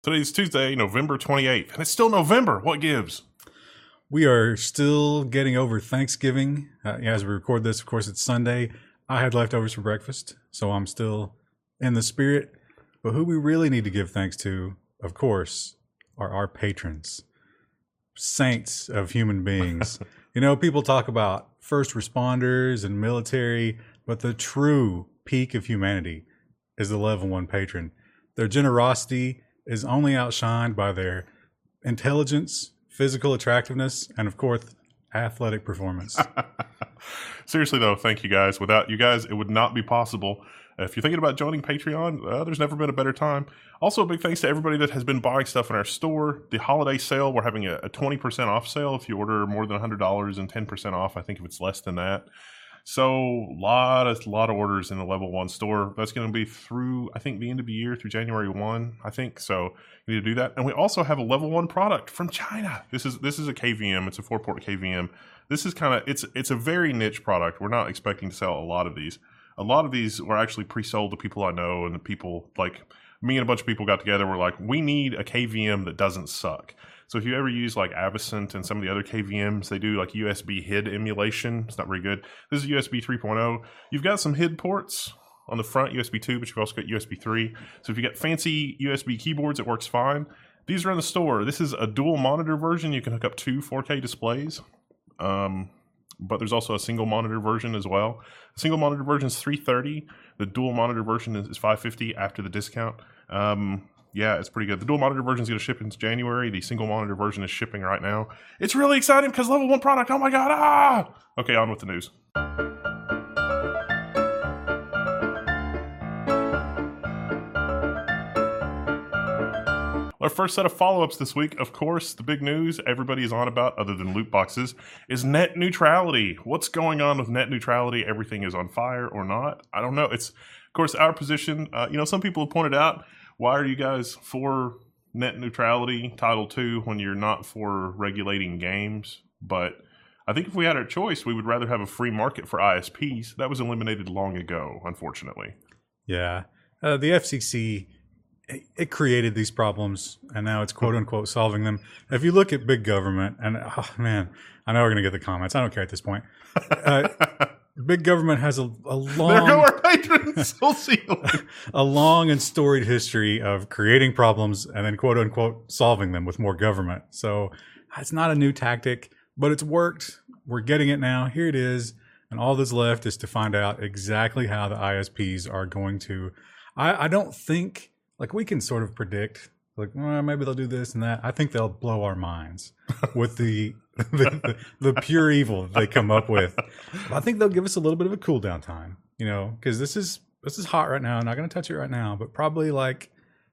Today's Tuesday, November 28th, and it's still November. What gives? We are still getting over Thanksgiving. As we record this, of course, it's Sunday. I had leftovers for breakfast, so I'm still in the spirit. But who we really need to give thanks to, of course, are our patrons, saints of human beings. People talk about first responders and military, but the true peak of humanity is the level 1 patron. Their generosity is only outshined by their intelligence, physical attractiveness, and of course, athletic performance. Seriously, though, thank you guys. Without you guys, it would not be possible. If you're thinking about joining Patreon, there's never been a better time. Also, a big thanks to everybody that has been buying stuff in our store. The holiday sale, we're having a 20% off sale if you order more than $100 and 10% off, I think, if it's less than that. So, lot of orders in the level 1 store. That's going to be through, I think, the end of the year, through January 1, I think. So, you need to do that. And we also have a level 1 product from China. This is a KVM. It's a 4-port KVM. This is kind of, it's a very niche product. We're not expecting to sell a lot of these. A lot of these were actually pre-sold to people I know, and the people, like me and a bunch of people got together, were like, we need a KVM that doesn't suck. So if you ever use like Avicent and some of the other KVMs, they do like USB HID emulation. It's not very good. This is USB 3.0. You've got some HID ports on the front, USB 2, but you've also got USB 3. So if you got fancy USB keyboards, it works fine. These are in the store. This is a dual monitor version. You can hook up 2 4K displays. But there's also a single monitor version as well. The single monitor version is $330. The dual monitor version is $550 after the discount. Yeah, it's pretty good. The dual monitor version is going to ship in January. The single monitor version is shipping right now. It's really exciting because level 1 product. Oh my God. Ah! Okay, on with the news. Our first set of follow-ups this week, of course, the big news everybody is on about, other than loot boxes, is net neutrality. What's going on with net neutrality? Everything is on fire or not? I don't know. It's, of course, our position. Some people have pointed out, why are you guys for net neutrality, Title II, when you're not for regulating games? But I think if we had our choice, we would rather have a free market for ISPs. That was eliminated long ago, unfortunately. Yeah. The FCC... it created these problems, and now it's quote-unquote solving them. If you look at big government, and oh man, I know we're going to get the comments. I don't care at this point. Big government has a long... There go our patrons! We'll see you later. A long and storied history of creating problems and then quote-unquote solving them with more government. So it's not a new tactic, but it's worked. We're getting it now. Here it is. And all that's left is to find out exactly how the ISPs are going to... I don't think... like, we can sort of predict, like, well, maybe they'll do this and that. I think they'll blow our minds with the pure evil that they come up with. I think they'll give us a little bit of a cool down time, because this is hot right now. I'm not going to touch it right now, but probably like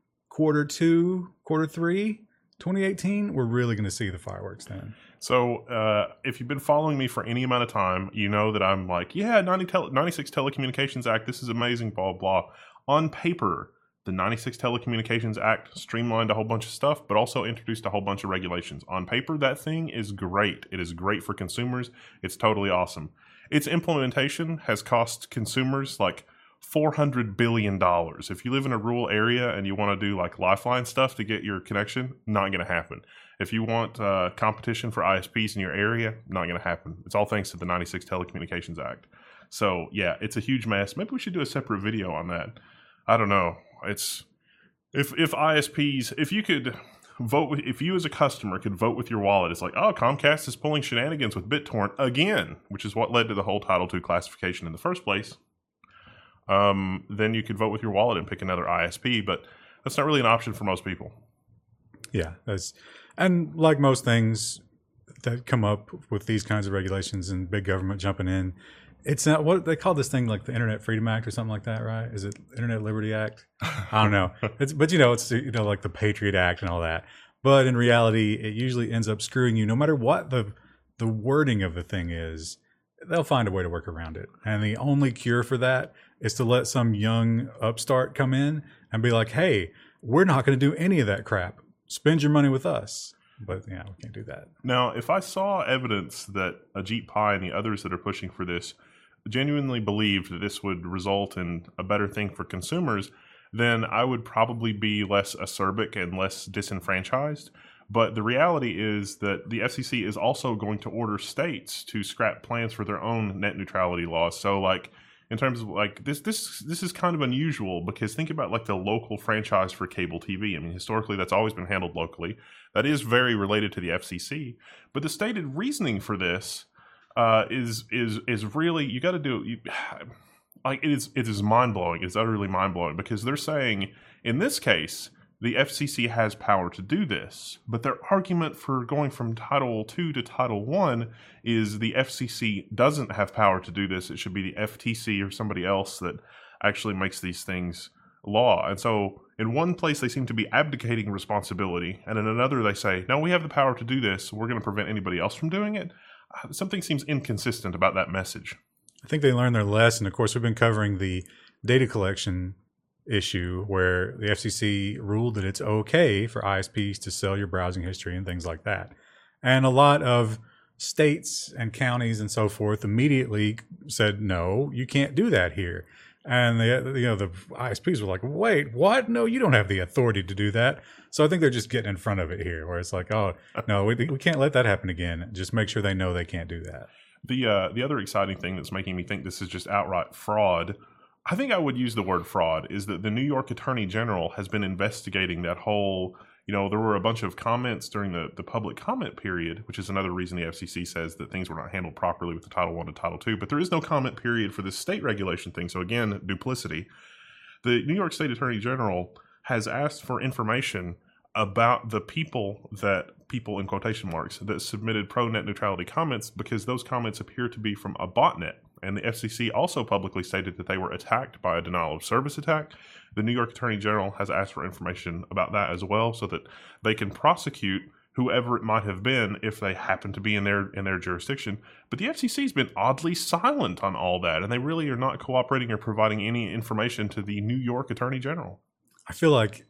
Q2, Q3, 2018, we're really going to see the fireworks then. So if you've been following me for any amount of time, you know that I'm like, yeah, 96 Telecommunications Act, this is amazing, blah, blah. On paper, the 96 Telecommunications Act streamlined a whole bunch of stuff, but also introduced a whole bunch of regulations. On paper, that thing is great. It is great for consumers. It's totally awesome. Its implementation has cost consumers like $400 billion. If you live in a rural area and you want to do like Lifeline stuff to get your connection, not going to happen. If you want competition for ISPs in your area, not going to happen. It's all thanks to the 96 Telecommunications Act. So yeah, it's a huge mess. Maybe we should do a separate video on that. I don't know. It's if ISPs, if you could vote, if you as a customer could vote with your wallet, it's like, oh, Comcast is pulling shenanigans with BitTorrent again, which is what led to the whole Title II classification in the first place. Then you could vote with your wallet and pick another ISP, but that's not really an option for most people. Yeah, and like most things that come up with these kinds of regulations and big government jumping in, it's not what they call this thing, like the Internet Freedom Act or something like that, right? Is it Internet Liberty Act? I don't know. It's like the Patriot Act and all that. But in reality, it usually ends up screwing you. No matter what the wording of the thing is, they'll find a way to work around it. And the only cure for that is to let some young upstart come in and be like, hey, we're not going to do any of that crap. Spend your money with us. But yeah, we can't do that. Now, if I saw evidence that Ajit Pai and the others that are pushing for this genuinely believed that this would result in a better thing for consumers, then I would probably be less acerbic and less disenfranchised. But the reality is that the FCC is also going to order states to scrap plans for their own net neutrality laws. So, like, in terms of like this is kind of unusual, because think about like the local franchise for cable TV. I mean, historically, that's always been handled locally. That is very related to the FCC. But the stated reasoning for this is really, you got to do like it is mind blowing. It's utterly mind blowing, because they're saying in this case the FCC has power to do this, but their argument for going from Title II to Title I is the FCC doesn't have power to do this. It should be the FTC or somebody else that actually makes these things law. And so in one place they seem to be abdicating responsibility, and in another they say, no, we have the power to do this, we're going to prevent anybody else from doing it. Something seems inconsistent about that message. I think they learned their lesson. Of course, we've been covering the data collection issue where the FCC ruled that it's okay for ISPs to sell your browsing history and things like that. And a lot of states and counties and so forth immediately said, no, you can't do that here. And the ISPs were like, wait, what? No, you don't have the authority to do that. So I think they're just getting in front of it here, where it's like, oh, no, we can't let that happen again. Just make sure they know they can't do that. The other exciting thing that's making me think this is just outright fraud, I think I would use the word fraud, is that the New York Attorney General has been investigating that whole, there were a bunch of comments during the public comment period, which is another reason the FCC says that things were not handled properly with the Title I to Title II. But there is no comment period for this state regulation thing. So again, duplicity. The New York State Attorney General has asked for information about the people in quotation marks, that submitted pro-net neutrality comments, because those comments appear to be from a botnet. And the FCC also publicly stated that they were attacked by a denial of service attack. The New York Attorney General has asked for information about that as well, so that they can prosecute whoever it might have been if they happen to be in their jurisdiction. But the FCC has been oddly silent on all that, and they really are not cooperating or providing any information to the New York Attorney General. I feel like,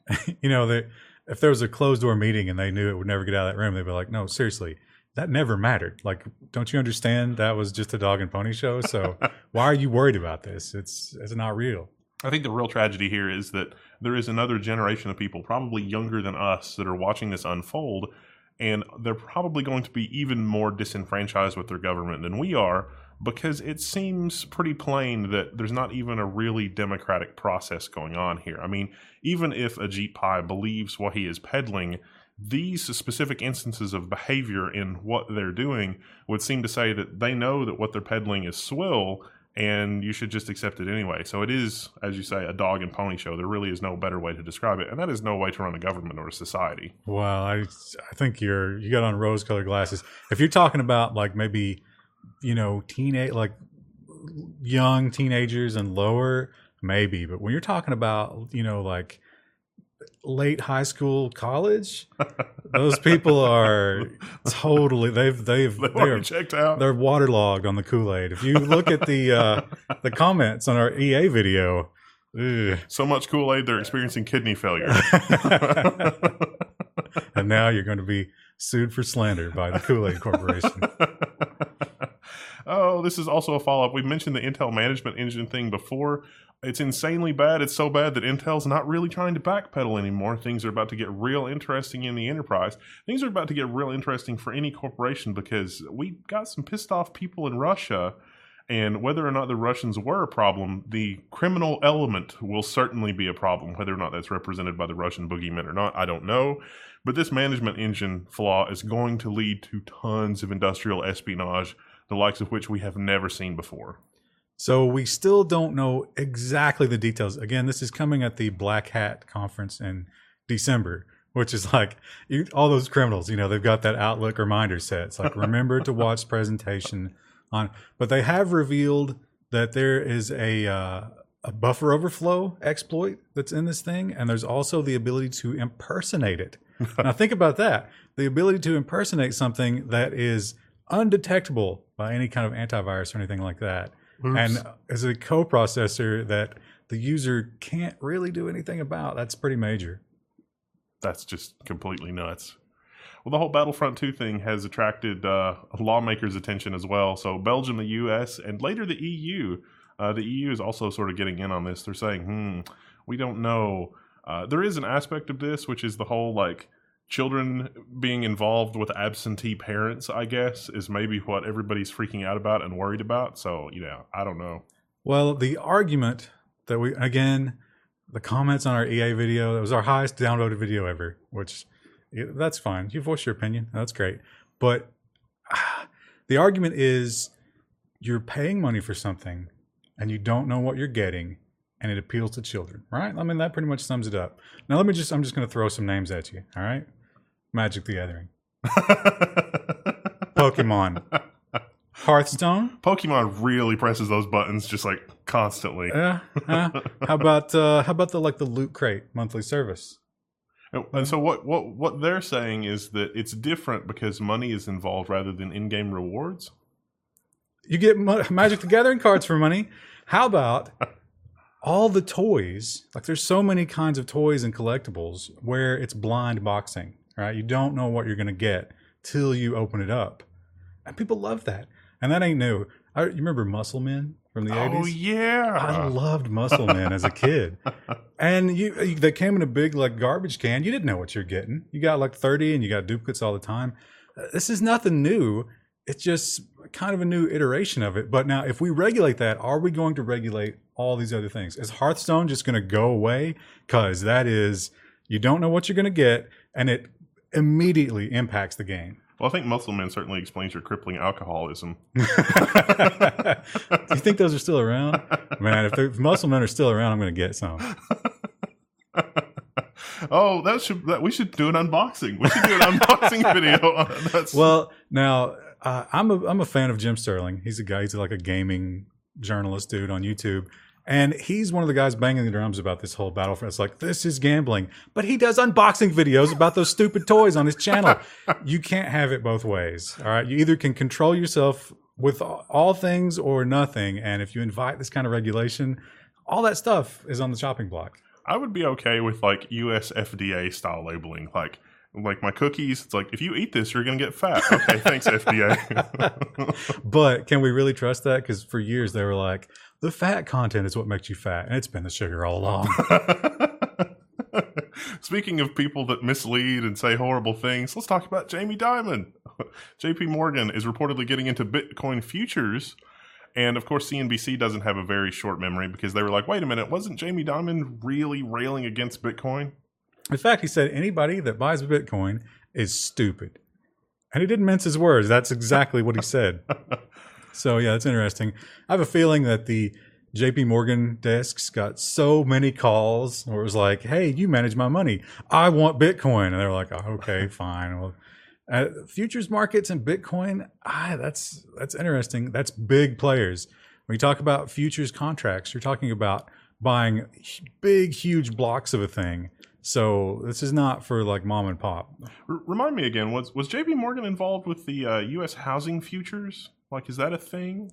if there was a closed door meeting and they knew it would never get out of that room, they'd be like, no, seriously, that never mattered. Like, don't you understand that was just a dog and pony show? So why are you worried about this? It's not real. I think the real tragedy here is that there is another generation of people, probably younger than us, that are watching this unfold, and they're probably going to be even more disenfranchised with their government than we are, because it seems pretty plain that there's not even a really democratic process going on here. I mean, even if Ajit Pai believes what he is peddling, these specific instances of behavior in what they're doing would seem to say that they know that what they're peddling is swill, and you should just accept it anyway. So it is, as you say, a dog and pony show. There really is no better way to describe it, and that is no way to run a government or a society. Well, I think you got on rose-colored glasses. If you're talking about like maybe young teenagers and lower, maybe. But when you're talking about, like late high school, college, those people are totally, they're checked out. They're waterlogged on the Kool-Aid. If you look at the comments on our EA video, so much Kool-Aid, they're experiencing kidney failure. And now you're going to be sued for slander by the Kool-Aid Corporation. Oh, this is also a follow-up. We've mentioned the Intel Management Engine thing before. It's insanely bad. It's so bad that Intel's not really trying to backpedal anymore. Things are about to get real interesting in the enterprise. Things are about to get real interesting for any corporation, because we got some pissed off people in Russia, and whether or not the Russians were a problem, the criminal element will certainly be a problem. Whether or not that's represented by the Russian boogeyman or not, I don't know. But this management engine flaw is going to lead to tons of industrial espionage, the likes of which we have never seen before. So we still don't know exactly the details. Again, this is coming at the Black Hat conference in December, which is like all those criminals, they've got that Outlook reminder set. It's like, remember to watch presentation on, but they have revealed that there is a buffer overflow exploit that's in this thing. And there's also the ability to impersonate it. Now think about that. The ability to impersonate something that is undetectable by any kind of antivirus or anything like that. Oops. And as a coprocessor that the user can't really do anything about. That's pretty major. That's just completely nuts. Well, the whole Battlefront 2 thing has attracted lawmakers' attention as well. So Belgium, the U.S., and later the EU. The EU is also sort of getting in on this. They're saying, We don't know. There is an aspect of this, which is the whole like children being involved with absentee parents, I guess, is maybe what everybody's freaking out about and worried about. So, I don't know. Well, the argument that the comments on our EA video, that was our highest downloaded video ever, which that's fine. You voice your opinion. That's great. But the argument is you're paying money for something and you don't know what you're getting, and it appeals to children, right? I mean, that pretty much sums it up. Now, I'm just going to throw some names at you, all right? Magic the Gathering. Pokemon. Hearthstone. Pokemon really presses those buttons just like constantly. How about the Loot Crate monthly service? And so what they're saying is that it's different because money is involved rather than in-game rewards. You get Magic the Gathering cards for money. How about all the toys? Like, there's so many kinds of toys and collectibles where it's blind boxing, right? You don't know what you're going to get till you open it up. And people love that. And that ain't new. You remember Muscle Men from the 80s? Oh, yeah. I loved Muscle Men as a kid. And they came in a big, like, garbage can. You didn't know what you're getting. You got, like, 30, and you got duplicates all the time. This is nothing new. It's just kind of a new iteration of it. But now, if we regulate that, are we going to regulate all these other things? Is Hearthstone just going to go away? Because that is, you don't know what you're going to get, and it immediately impacts the game. Well, I think Muscle Men certainly explains your crippling alcoholism. Do you think those are still around? Man, if Muscle Men are still around, I'm going to get some. Oh, we should do an unboxing. We should do an unboxing video. Well, now I'm a fan of Jim Sterling. He's a guy. He's like a gaming journalist dude on YouTube. And he's one of the guys banging the drums about this whole Battlefront. It's like, this is gambling. But he does unboxing videos about those stupid toys on his channel. You can't have it both ways. All right. You either can control yourself with all things or nothing. And if you invite this kind of regulation, all that stuff is on the chopping block. I would be okay with like US FDA style labeling. Like my cookies, it's like, if you eat this, you're going to get fat. Okay, thanks, FDA. But can we really trust that? Because for years they were like, the fat content is what makes you fat. And it's been the sugar all along. Speaking of people that mislead and say horrible things, let's talk about Jamie Dimon. JP Morgan is reportedly getting into Bitcoin futures. And of course, CNBC doesn't have a very short memory because they were like, wait a minute, wasn't Jamie Dimon really railing against Bitcoin? In fact, he said anybody that buys Bitcoin is stupid. And he didn't mince his words. That's exactly what he said. So, yeah, it's interesting. I have a feeling that the JP Morgan desks got so many calls where it was like, hey, you manage my money. I want Bitcoin. And they were like, oh, okay, fine. Well, futures markets and Bitcoin, that's interesting. That's big players. When you talk about futures contracts, you're talking about buying big, huge blocks of a thing. So this is not for like mom and pop. Remind me again, was JP Morgan involved with the U.S. housing futures? Like, is that a thing?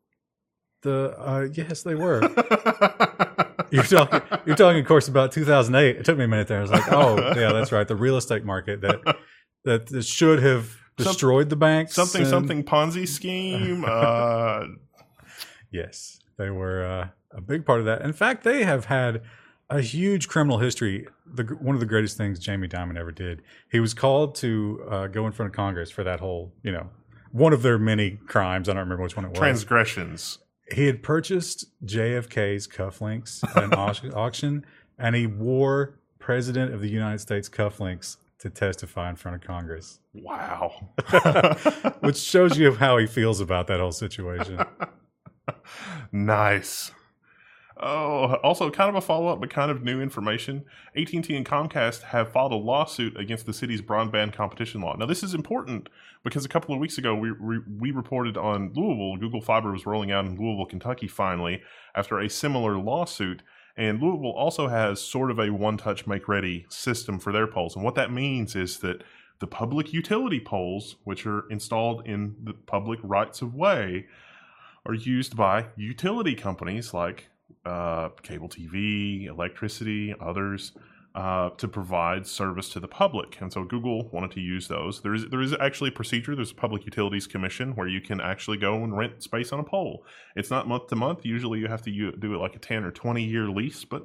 Yes, they were. You're talking, of course, about 2008. It took me a minute there. I was like, oh, yeah, that's right. The real estate market that should have destroyed the banks. Something Ponzi scheme. Yes, they were a big part of that. In fact, they have had a huge criminal history. One of the greatest things Jamie Dimon ever did. He was called to go in front of Congress for that whole, one of their many crimes. I don't remember which one it was. Transgressions. He had purchased JFK's cufflinks at an auction, and he wore President of the United States cufflinks to testify in front of Congress. Wow. Which shows you how he feels about that whole situation. Nice. Oh, also kind of a follow-up, but kind of new information. AT&T and Comcast have filed a lawsuit against the city's broadband competition law. Now, this is important because a couple of weeks ago, we reported on Louisville. Google Fiber was rolling out in Louisville, Kentucky, finally, after a similar lawsuit. And Louisville also has sort of a one-touch make-ready system for their poles. And what that means is that the public utility poles, which are installed in the public rights-of-way, are used by utility companies like cable TV, electricity, others, to provide service to the public. And so Google wanted to use those. There is actually a procedure. There's a Public Utilities Commission where you can actually go and rent space on a pole. It's not month to month. Usually you have to do it like a 10 or 20 year lease, but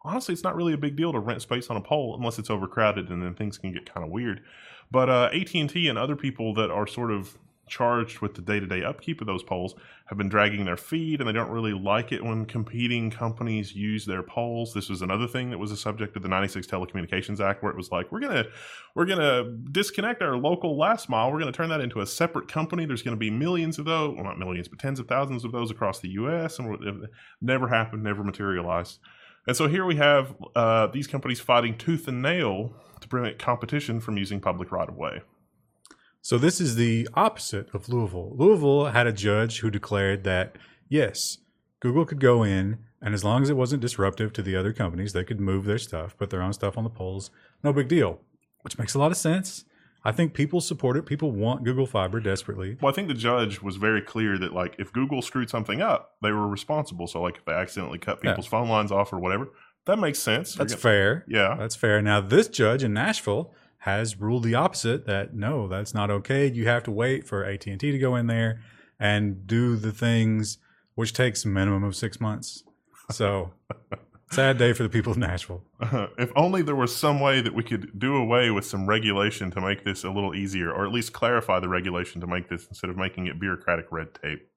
honestly, it's not really a big deal to rent space on a pole unless it's overcrowded, and then things can get kind of weird. But AT&T and other people that are sort of charged with the day-to-day upkeep of those poles have been dragging their feet, and they don't really like it when competing companies use their poles. This was another thing that was a subject of the 96 Telecommunications Act, where it was like, we're gonna disconnect our local last mile. We're gonna turn that into a separate company. There's gonna be millions of those, well, not millions, but tens of thousands of those across the U.S. And it never happened, never materialized. And so here we have these companies fighting tooth and nail to prevent competition from using public right-of-way. So this is the opposite of Louisville. Louisville had a judge who declared that, yes, Google could go in, and as long as it wasn't disruptive to the other companies, they could move their stuff, put their own stuff on the poles. No big deal, which makes a lot of sense. I think people support it. People want Google Fiber desperately. Well, I think the judge was very clear that, like, if Google screwed something up, they were responsible. So, like, if they accidentally cut people's phone lines off or whatever, that makes sense. That's fair. Yeah. That's fair. Now, this judge in Nashville has ruled the opposite, that no, that's not okay. You have to wait for AT&T to go in there and do the things, which takes a minimum of 6 months. So sad day for the people of Nashville. If only there was some way that we could do away with some regulation to make this a little easier, or at least clarify the regulation to make this, instead of making it bureaucratic red tape.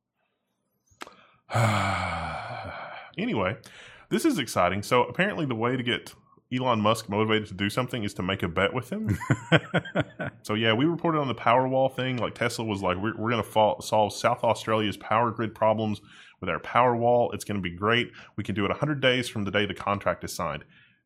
Anyway, this is exciting. So apparently the way to get Elon Musk motivated to do something is to make a bet with him. So yeah, we reported on the Powerwall thing. Like, Tesla was like, we're going to solve South Australia's power grid problems with our Powerwall. It's going to be great. We can do it 100 days from the day the contract is signed.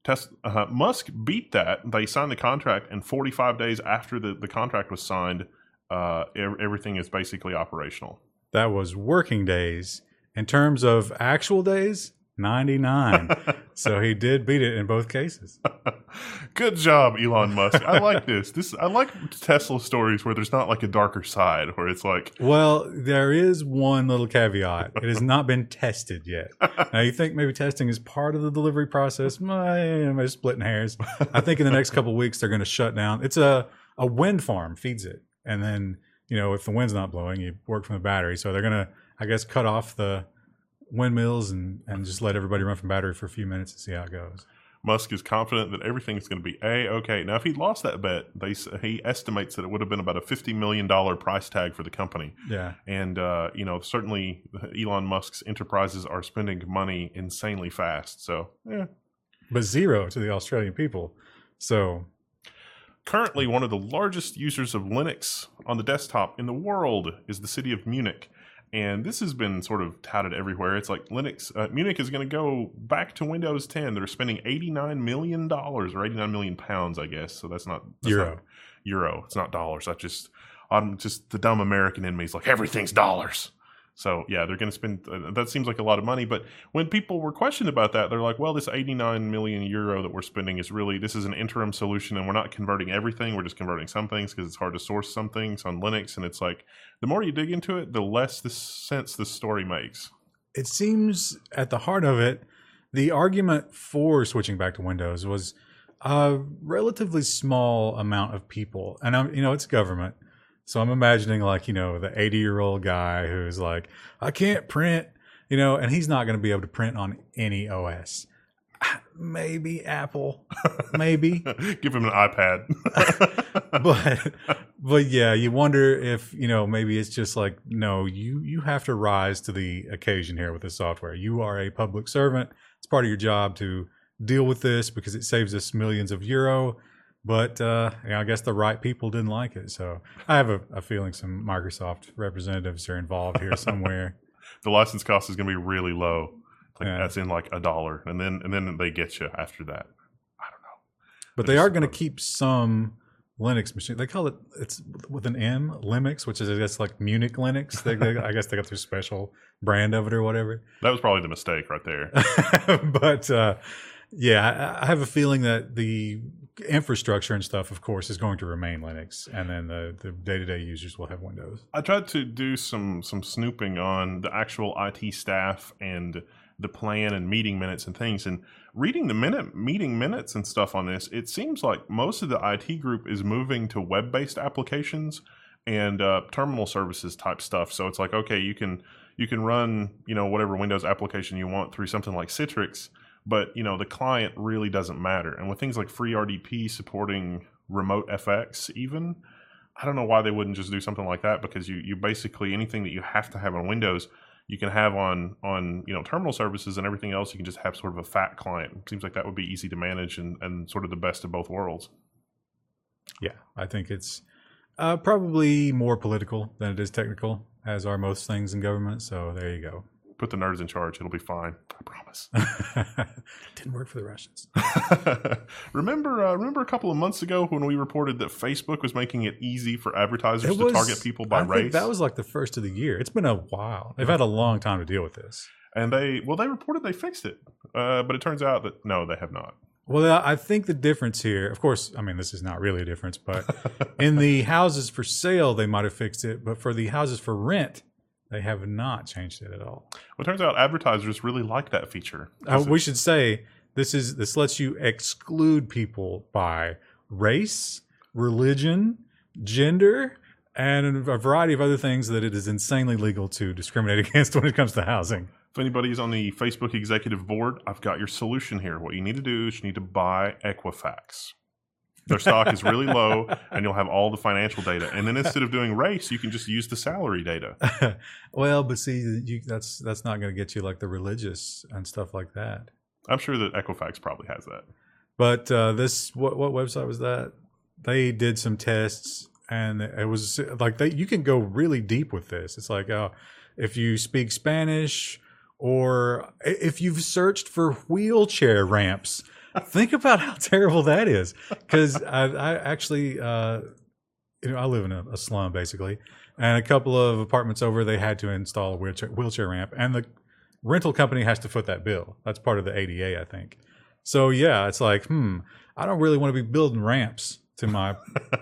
Musk beat that. They signed the contract, and 45 days after the contract was signed, everything is basically operational. That was working days. In terms of actual days, 99. So he did beat it in both cases. Good job, Elon Musk. I like this. I like Tesla stories where there's not like a darker side, where it's like, well, there is one little caveat. It has not been tested yet. Now, you think maybe testing is part of the delivery process? I'm splitting hairs. I think in the next couple of weeks they're going to shut down. It's a wind farm feeds it, and then, you know, if the wind's not blowing, you work from the battery. So they're going to, I guess, cut off the windmills and just let everybody run from battery for a few minutes and see how it goes. Musk is confident that everything's going to be A-okay. Now, if he'd lost that bet, he estimates that it would have been about a $50 million price tag for the company. Yeah. And, you know, certainly Elon Musk's enterprises are spending money insanely fast. So, yeah. But zero to the Australian people. So, currently, one of the largest users of Linux on the desktop in the world is the city of Munich. And this has been sort of touted everywhere. It's like Munich is going to go back to Windows 10. They're spending $89 million, or 89 million pounds, I guess. So that's euro. Not euro. It's not dollars. I'm just the dumb American in me is like, everything's dollars. So yeah, they're going to spend, that seems like a lot of money. But when people were questioned about that, they're like, well, this 89 million euro that we're spending this is an interim solution, and we're not converting everything. We're just converting some things because it's hard to source some things on Linux. And it's like, the more you dig into it, the less sense this story makes. It seems at the heart of it, the argument for switching back to Windows was a relatively small amount of people. And it's government. So I'm imagining, like, the 80-year-old guy who's like, I can't print, and he's not going to be able to print on any OS. Maybe Apple, maybe. Give him an iPad. but yeah, you wonder if, maybe it's just like, no, you have to rise to the occasion here with this software. You are a public servant. It's part of your job to deal with this because it saves us millions of euro. But I guess the right people didn't like it. So I have a feeling some Microsoft representatives are involved here somewhere. The license cost is going to be really low. That's in like $1, and then they get you after that. I don't know. But they are going to keep some Linux machine. They call it's with an M, Linux, which is, I guess, like Munich Linux. I guess they got their special brand of it or whatever. That was probably the mistake right there. But yeah, I have a feeling that the infrastructure and stuff, of course, is going to remain Linux, and then the day-to-day users will have Windows. I tried to do some snooping on the actual IT staff and the plan and meeting minutes and things, and reading the meeting minutes and stuff on this, it seems like most of the IT group is moving to web-based applications and terminal services type stuff. So it's like, okay, you can run whatever Windows application you want through something like Citrix. But, the client really doesn't matter. And with things like FreeRDP supporting remote FX even, I don't know why they wouldn't just do something like that, because you basically, anything that you have to have on Windows, you can have on terminal services, and everything else you can just have sort of a fat client. It seems like that would be easy to manage and sort of the best of both worlds. Yeah, I think it's probably more political than it is technical, as are most things in government. So there you go. Put the nerds in charge. It'll be fine. I promise. Didn't work for the Russians. Remember a couple of months ago when we reported that Facebook was making it easy for advertisers to target people by race? I think that was like the first of the year. It's been a while. They've had a long time to deal with this. And they reported they fixed it. But it turns out that no, they have not. Well, I think the difference here, of course, I mean, this is not really a difference, but in the houses for sale, they might have fixed it. But for the houses for rent, they have not changed it at all. Well, it turns out advertisers really like that feature. We should say this lets you exclude people by race, religion, gender, and a variety of other things that it is insanely legal to discriminate against when it comes to housing. If anybody's on the Facebook executive board, I've got your solution here. What you need to do is you need to buy Equifax. Their stock is really low, and you'll have all the financial data. And then instead of doing race, you can just use the salary data. Well, but see, that's not going to get you like the religious and stuff like that. I'm sure that Equifax probably has that. But what website was that? They did some tests, and it was like you can go really deep with this. It's like if you speak Spanish, or if you've searched for wheelchair ramps. Think about how terrible that is. Because I actually, I live in a slum basically, and a couple of apartments over, they had to install a wheelchair ramp, and the rental company has to foot that bill. That's part of the ADA, I think. So yeah, it's like, I don't really want to be building ramps to my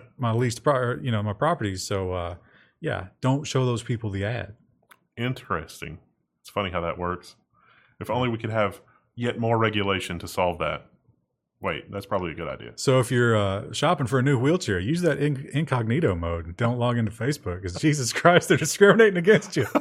my properties. So yeah, don't show those people the ad. Interesting. It's funny how that works. If only we could have yet more regulation to solve that. Wait, that's probably a good idea. So if you're shopping for a new wheelchair, use that incognito mode and don't log into Facebook, because Jesus Christ, they're discriminating against you.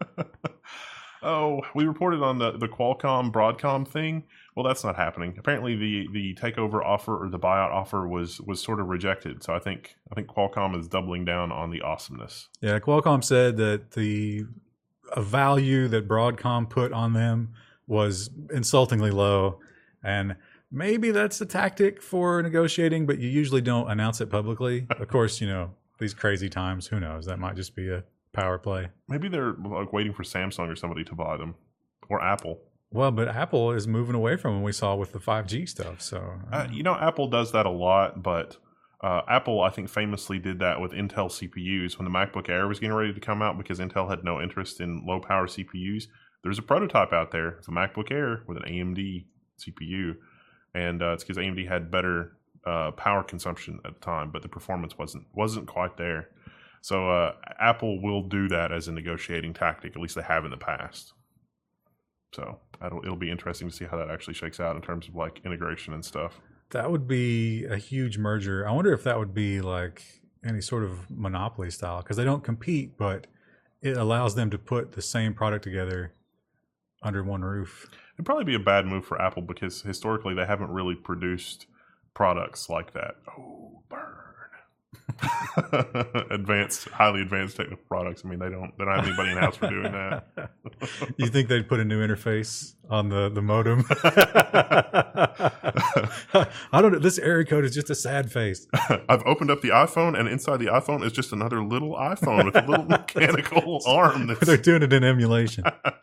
Oh, we reported on the Qualcomm Broadcom thing. Well, that's not happening. Apparently, the takeover offer or the buyout offer was sort of rejected. So I think Qualcomm is doubling down on the awesomeness. Yeah, Qualcomm said that the value that Broadcom put on them was insultingly low, and maybe that's a tactic for negotiating, but you usually don't announce it publicly. Of course, these crazy times, who knows? That might just be a power play. Maybe they're like waiting for Samsung or somebody to buy them, or Apple. Well, but Apple is moving away from them, we saw with the 5G stuff. So Apple does that a lot, but Apple, I think, famously did that with Intel CPUs when the MacBook Air was getting ready to come out, because Intel had no interest in low power CPUs. There's a prototype out there. It's a MacBook Air with an AMD CPU. And it's because AMD had better power consumption at the time, but the performance wasn't quite there. So Apple will do that as a negotiating tactic. At least they have in the past. So it'll be interesting to see how that actually shakes out in terms of like integration and stuff. That would be a huge merger. I wonder if that would be like any sort of monopoly style, because they don't compete, but it allows them to put the same product together under one roof. It'd probably be a bad move for Apple, because historically they haven't really produced products like that. Oh, burn. Highly advanced technical products. I mean, they don't have anybody in house for doing that. You think they'd put a new interface on the modem? I don't know. This area code is just a sad face. I've opened up the iPhone, and inside the iPhone is just another little iPhone with a little mechanical arm. They're doing it in emulation.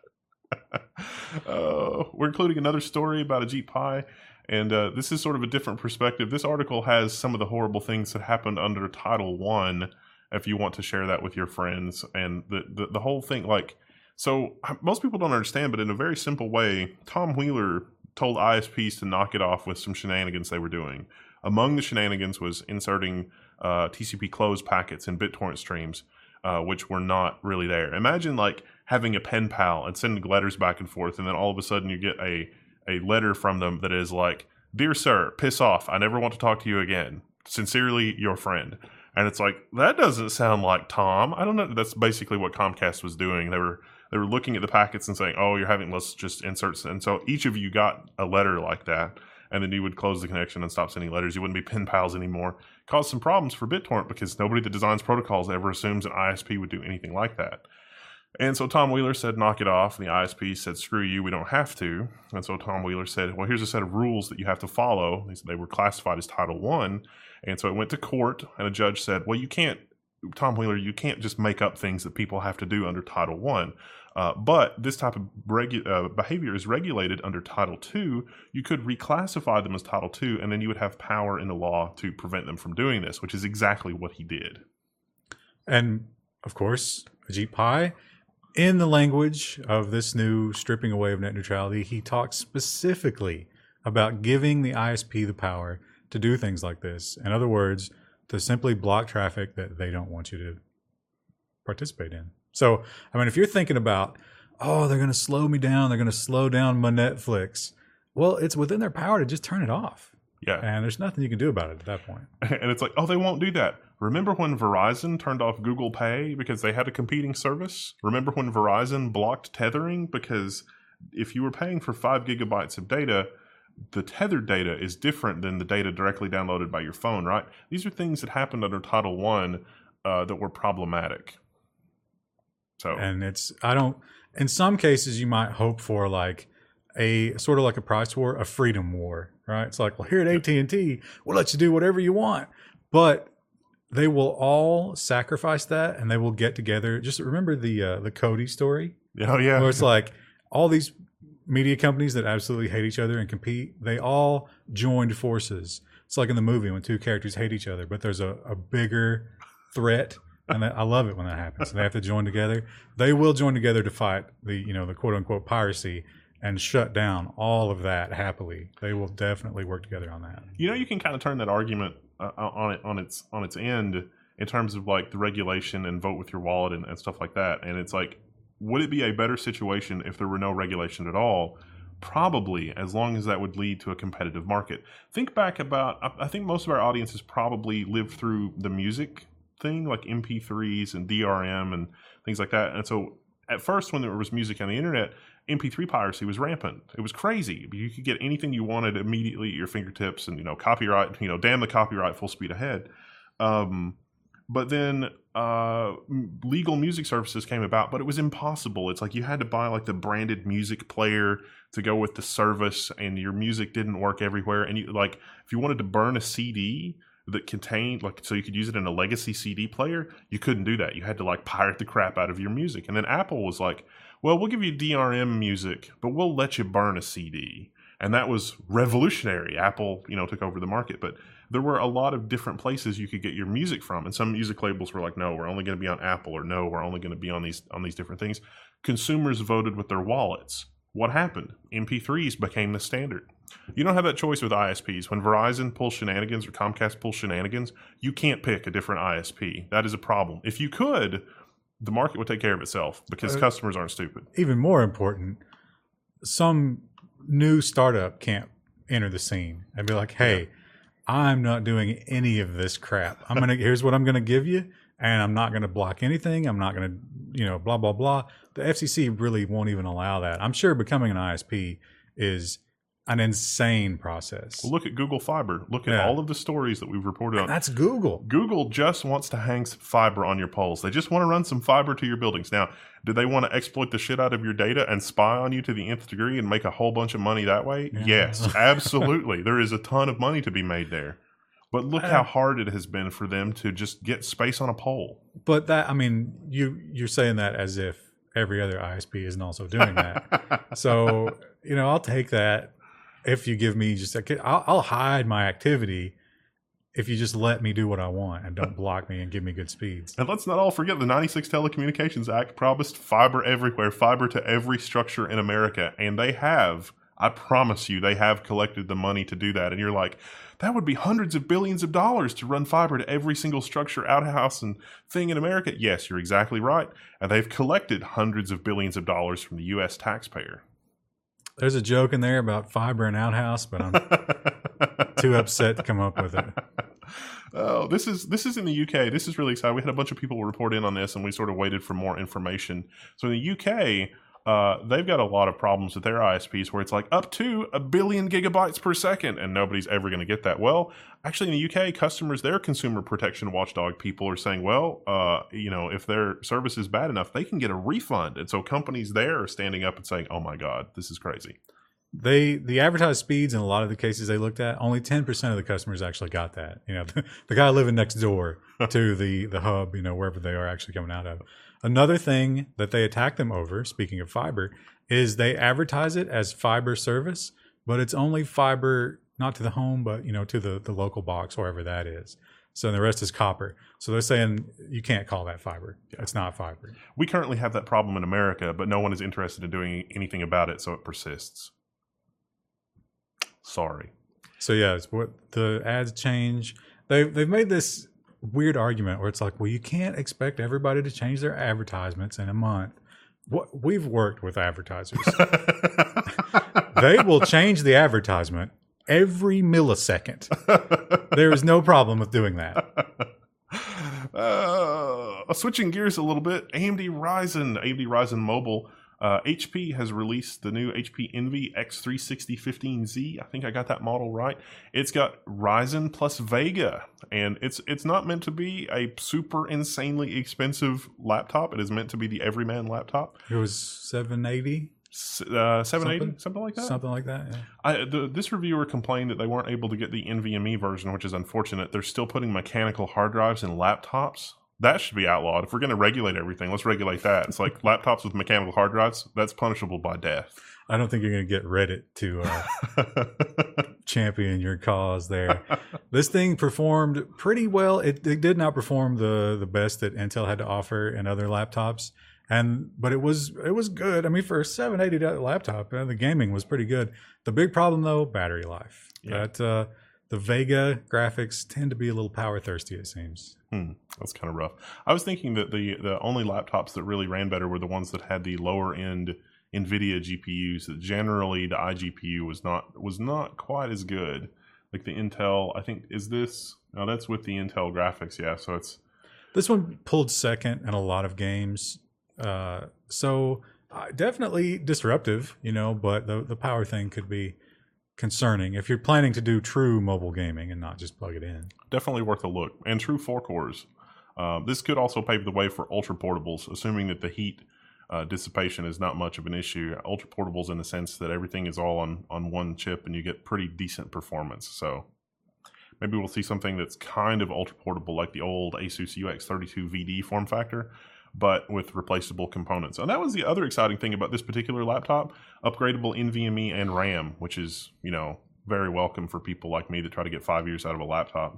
We're including another story about a Jeep Pi, and this is sort of a different perspective. This article has some of the horrible things that happened under Title I, if you want to share that with your friends. And the whole thing, so most people don't understand, but in a very simple way, Tom Wheeler told ISPs to knock it off with some shenanigans they were doing. Among the shenanigans was inserting TCP closed packets in BitTorrent streams, which were not really there. Imagine having a pen pal and sending letters back and forth, and then all of a sudden you get a letter from them that is like, "Dear sir, piss off. I never want to talk to you again. Sincerely, your friend." And it's like, that doesn't sound like Tom. I don't know. That's basically what Comcast was doing. They were They were looking at the packets and saying, "Oh, let's just insert." And so each of you got a letter like that, and then you would close the connection and stop sending letters. You wouldn't be pen pals anymore. Caused some problems for BitTorrent because nobody that designs protocols ever assumes an ISP would do anything like that. And so Tom Wheeler said, knock it off. And the ISP said, screw you, we don't have to. And so Tom Wheeler said, well, here's a set of rules that you have to follow. They were classified as Title I. And so it went to court, and a judge said, well, Tom Wheeler, you can't just make up things that people have to do under Title I. But this type of behavior is regulated under Title II. You could reclassify them as Title II, and then you would have power in the law to prevent them from doing this, which is exactly what he did. And, of course, Ajit Pai, in the language of this new stripping away of net neutrality, he talks specifically about giving the ISP the power to do things like this. In other words, to simply block traffic that they don't want you to participate in. So, I mean, if you're thinking about, oh, they're going to slow me down, they're going to slow down my Netflix, well, it's within their power to just turn it off. Yeah. And there's nothing you can do about it at that point. And it's like, oh, they won't do that. Remember when Verizon turned off Google Pay because they had a competing service? Remember when Verizon blocked tethering? Because if you were paying for 5 gigabytes of data, the tethered data is different than the data directly downloaded by your phone, right? These are things that happened under Title I that were problematic. So, and in some cases you might hope for like a sort of like a price war, a freedom war, right? It's like, well, here at AT&T, we'll let you do whatever you want, but they will all sacrifice that, and they will get together. Just remember the Cody story. Oh yeah, where it's like all these media companies that absolutely hate each other and compete, they all joined forces. It's like in the movie when two characters hate each other, but there's a bigger threat. And I love it when that happens. They have to join together. They will join together to fight the quote unquote piracy and shut down all of that happily. They will definitely work together on that. You can kind of turn that argument on its end in terms of like the regulation and vote with your wallet and stuff like that. And it's like, would it be a better situation if there were no regulation at all? Probably, as long as that would lead to a competitive market. Think back about, I think most of our audience has probably lived through the music thing, like MP3s and DRM and things like that. And so at first, when there was music on the internet, MP3 piracy was rampant. It was crazy. You could get anything you wanted immediately at your fingertips, and copyright, damn the copyright, full speed ahead. But then legal music services came about, but it was impossible. It's like you had to buy like the branded music player to go with the service, and your music didn't work everywhere. And if you wanted to burn a CD that contained, so you could use it in a legacy CD player, you couldn't do that. You had to pirate the crap out of your music. And then Apple was like, well, we'll give you DRM music, but we'll let you burn a CD. And that was revolutionary. Apple, took over the market. But there were a lot of different places you could get your music from. And some music labels were like, no, we're only going to be on Apple, or no, we're only going to be on these different things. Consumers voted with their wallets. What happened? MP3s became the standard. You don't have that choice with ISPs. When Verizon pulls shenanigans or Comcast pulls shenanigans, you can't pick a different ISP. That is a problem. If you could, the market would take care of itself because customers aren't stupid. Even more important, some new startup can't enter the scene and be like, hey, I'm not doing any of this crap. Here's what I'm going to give you, and I'm not going to block anything. I'm not going to, blah, blah, blah. The FCC really won't even allow that. I'm sure becoming an ISP is an insane process. Well, look at Google Fiber. Look at all of the stories that we've reported on. That's Google. Google just wants to hang some fiber on your poles. They just want to run some fiber to your buildings. Now, do they want to exploit the shit out of your data and spy on you to the nth degree and make a whole bunch of money that way? Yeah. Yes, absolutely. There is a ton of money to be made there. But look how hard it has been for them to just get space on a pole. But you're saying that as if every other ISP isn't also doing that. So, I'll take that. If you give me I'll hide my activity if you just let me do what I want and don't block me and give me good speeds. And let's not all forget the 96 Telecommunications Act promised fiber everywhere, fiber to every structure in America. And they have, I promise you, they have collected the money to do that. And you're like, that would be hundreds of billions of dollars to run fiber to every single structure, outhouse, and thing in America. Yes, you're exactly right. And they've collected hundreds of billions of dollars from the U.S. taxpayer. There's a joke in there about fiber and outhouse, but too upset to come up with it. Oh, this is in the UK. This is really exciting. We had a bunch of people report in on this, and we sort of waited for more information. So in the UK, they've got a lot of problems with their ISPs where it's like up to 1 billion gigabytes per second, and nobody's ever going to get that. Well, actually, in the UK, customers, their consumer protection watchdog people are saying, well, if their service is bad enough, they can get a refund. And so companies there are standing up and saying, oh my God, this is crazy. The advertised speeds in a lot of the cases they looked at, only 10% of the customers actually got that. The guy living next door to the hub, wherever they are actually coming out of. Another thing that they attack them over, speaking of fiber, is they advertise it as fiber service, but it's only fiber, not to the home, but to the local box, wherever that is. So the rest is copper. So they're saying you can't call that fiber. Yeah. It's not fiber. We currently have that problem in America, but no one is interested in doing anything about it, so it persists. Sorry. So yeah, it's what the ads change. They've made this weird argument where it's like, well, you can't expect everybody to change their advertisements in a month. We've worked with advertisers. They will change the advertisement every millisecond. There is no problem with doing that. Switching gears a little bit, AMD Ryzen Mobile. HP has released the new HP Envy X360-15Z. I think I got that model right. It's got Ryzen plus Vega, and it's not meant to be a super insanely expensive laptop. It is meant to be the everyman laptop. It was $780? 780, something like that. Something like that. Yeah. This reviewer complained that they weren't able to get the NVMe version, which is unfortunate. They're still putting mechanical hard drives in laptops. That should be outlawed. If we're going to regulate everything, let's regulate that. It's like laptops with mechanical hard drives. That's punishable by death. I don't think you're going to get Reddit to champion your cause there. This thing performed pretty well. It did not perform the best that Intel had to offer in other laptops, but it was good. I mean, for a $780 laptop, the gaming was pretty good. The big problem though, battery life. Yeah. The Vega graphics tend to be a little power thirsty, it seems. That's kind of rough. I was thinking that the only laptops that really ran better were the ones that had the lower end NVIDIA GPUs. That generally the iGPU was not quite as good. Like the Intel, I think, that's with the Intel graphics. Yeah, so this one pulled second in a lot of games. So definitely disruptive, but the power thing could be concerning if you're planning to do true mobile gaming and not just plug it in. Definitely worth a look. And true 4 cores. This could also pave the way for ultra portables, assuming that the heat dissipation is not much of an issue. Ultra portables in the sense that everything is all on one chip and you get pretty decent performance. So maybe we'll see something that's kind of ultra portable like the old Asus UX32VD form factor, but with replaceable components. And that was the other exciting thing about this particular laptop, upgradable NVMe and RAM, which is, very welcome for people like me that try to get 5 years out of a laptop.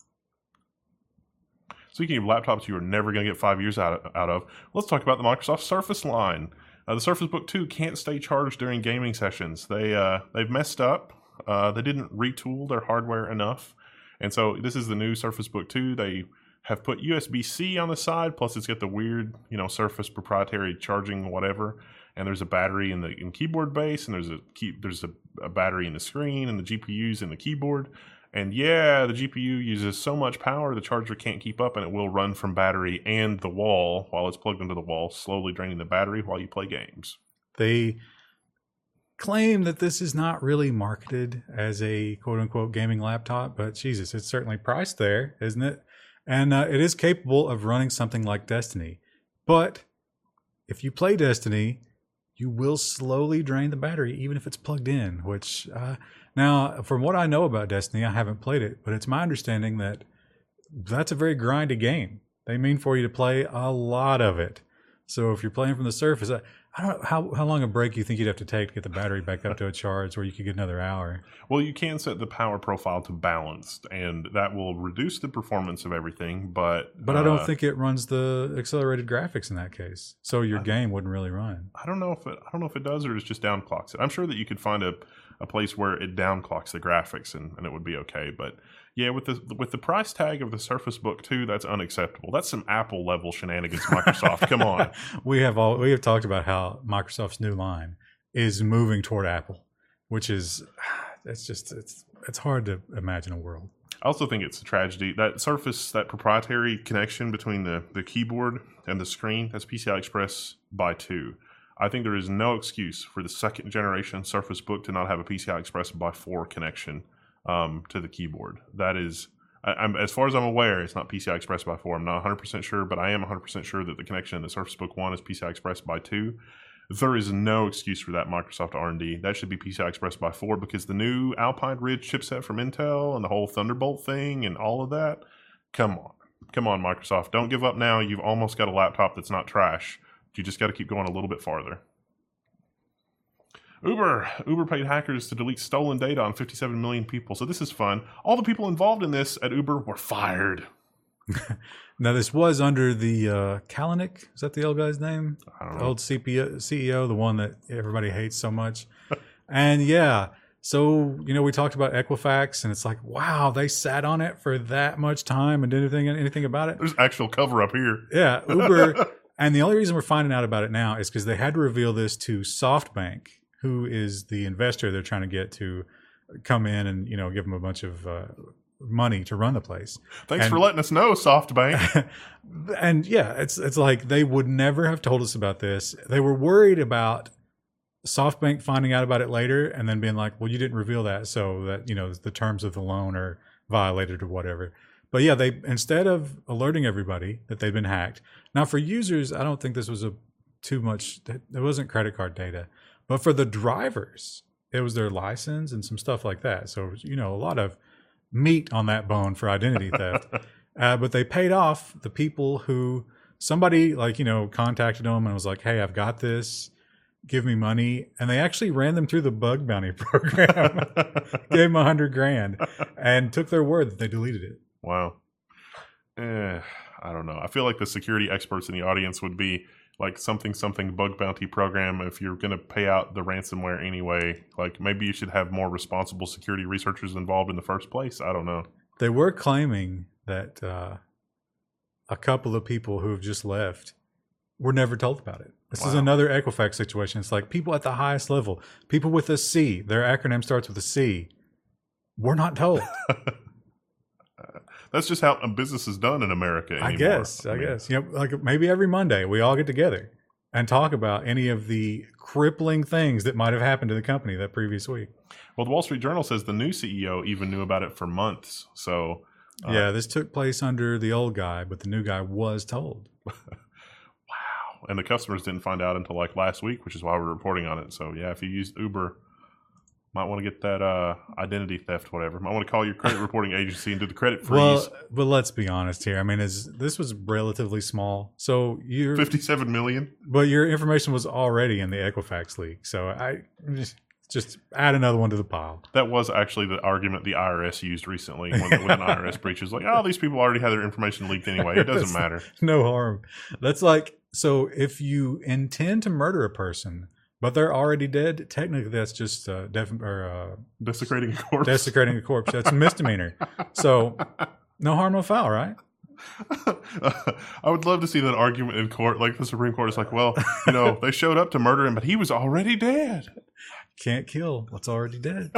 Speaking of laptops you are never going to get 5 years out of, let's talk about the Microsoft Surface line. The Surface Book 2 can't stay charged during gaming sessions. They've messed up. They didn't retool their hardware enough. And so this is the new Surface Book 2. They have put USB-C on the side, plus it's got the weird, Surface proprietary charging whatever. And there's a battery in the keyboard base, and there's a battery in the screen, and the GPU's in the keyboard. And yeah, the GPU uses so much power the charger can't keep up, and it will run from battery and the wall while it's plugged into the wall, slowly draining the battery while you play games. They claim that this is not really marketed as a quote-unquote gaming laptop, but Jesus, it's certainly priced there, isn't it? And it is capable of running something like Destiny. But if you play Destiny, you will slowly drain the battery, even if it's plugged in, which... Now, from what I know about Destiny, I haven't played it, but it's my understanding that that's a very grindy game. They mean for you to play a lot of it. So if you're playing from the Surface, I don't know how long a break you think you'd have to take to get the battery back up to a charge where you could get another hour. Well, you can set the power profile to balanced, and that will reduce the performance of everything. But I don't think it runs the accelerated graphics in that case. So your game wouldn't really run. I don't know if it does or it's just downclocks it. I'm sure that you could find a place where it downclocks the graphics and it would be okay. But yeah, with the price tag of the Surface Book 2, that's unacceptable. That's some Apple level shenanigans, Microsoft. Come on. We have talked about how Microsoft's new line is moving toward Apple, which is it's hard to imagine a world. I also think it's a tragedy. That Surface, that proprietary connection between the keyboard and the screen, that's PCI Express by 2. I think there is no excuse for the second generation Surface Book to not have a PCI Express by 4 connection to the keyboard. That is, I'm, as far as I'm aware, it's not PCI Express by 4. I'm not 100% sure, but I am 100% sure that the connection in the Surface Book 1 is PCI Express by 2. There is no excuse for that Microsoft R&D. That should be PCI Express by 4 because the new Alpine Ridge chipset from Intel and the whole Thunderbolt thing and all of that, come on, Microsoft. Don't give up now. You've almost got a laptop that's not trash. You just got to keep going a little bit farther. Uber paid hackers to delete stolen data on 57 million people. So this is fun. All the people involved in this at Uber were fired. Now, this was under the Kalanick. Is that the old guy's name? I don't The know. old CEO, the one that everybody hates so much. And yeah, so, we talked about Equifax, and it's like, wow, they sat on it for that much time and didn't anything about it. There's actual cover up here. Yeah, Uber. And the only reason we're finding out about it now is because they had to reveal this to SoftBank, who is the investor they're trying to get to come in and, give them a bunch of money to run the place. Thanks for letting us know, SoftBank. And yeah, it's like they would never have told us about this. They were worried about SoftBank finding out about it later and then being like, well, you didn't reveal that, so that, the terms of the loan are violated or whatever. But yeah, they, instead of alerting everybody that they've been hacked. Now for users, I don't think this was too much. It wasn't credit card data, but for the drivers, it was their license and some stuff like that. So, a lot of meat on that bone for identity theft. But they paid off the people who somebody contacted them and was like, hey, I've got this, give me money. And they actually ran them through the bug bounty program, gave them $100,000 and took their word that they deleted it. Wow. I don't know. I feel like the security experts in the audience would be like something bug bounty program. If you're going to pay out the ransomware anyway, like maybe you should have more responsible security researchers involved in the first place. I don't know. They were claiming that a couple of people who have just left were never told about it. This is another Equifax situation. It's like people at the highest level, people with a C, their acronym starts with a C. We're not told. That's just how business is done in America anymore. I guess. Like maybe every Monday we all get together and talk about any of the crippling things that might have happened to the company that previous week. Well, the Wall Street Journal says the new CEO even knew about it for months. So, yeah, this took place under the old guy, but the new guy was told. Wow. And the customers didn't find out until like last week, which is why we're reporting on it. So, yeah, if you used Uber, might want to get that identity theft, whatever. Might want to call your credit reporting agency and do the credit freeze. Well, but let's be honest here. I mean, this was relatively small. So you're 57 million. But your information was already in the Equifax leak. So I just add another one to the pile. That was actually the argument the IRS used recently when an IRS breach was like, oh, these people already had their information leaked anyway. It doesn't matter. No harm. That's like, so if you intend to murder a person, but they're already dead, technically that's just desecrating a corpse. Desecrating a corpse. That's a misdemeanor. So no harm, no foul, right? I would love to see that argument in court. Like the Supreme Court is like, well, they showed up to murder him, but he was already dead. Can't kill what's already dead.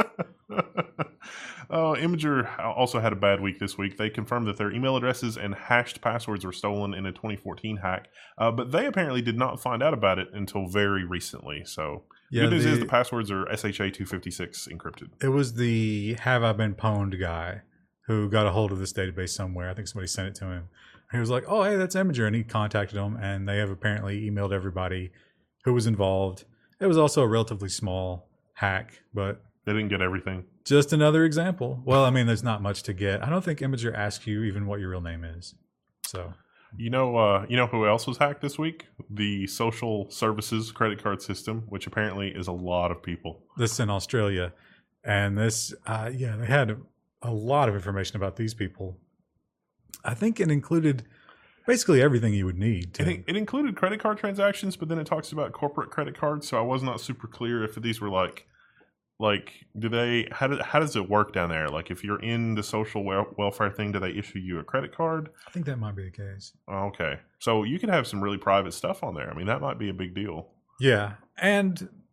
Imager also had a bad week this week. They confirmed that their email addresses and hashed passwords were stolen in a 2014 hack, but they apparently did not find out about it until very recently. So good news is the passwords are SHA-256 encrypted. It was the Have I Been Pwned guy who got a hold of this database somewhere. I think somebody sent it to him. He was like, oh, hey, that's Imager. And he contacted them, and they have apparently emailed everybody who was involved. It was also a relatively small hack, but they didn't get everything. Just another example. Well, I mean, there's not much to get. I don't think Imager asks you even what your real name is. So, you know who else was hacked this week? The social services credit card system, which apparently is a lot of people. This in Australia, and this, they had a lot of information about these people. I think it included basically everything you would need. I think it included credit card transactions, but then it talks about corporate credit cards. So I was not super clear if these were like how does it work down there? Like if you're in the social welfare thing, do they issue you a credit card? I think that might be the case. Okay. So you could have some really private stuff on there. I mean, that might be a big deal. Yeah. And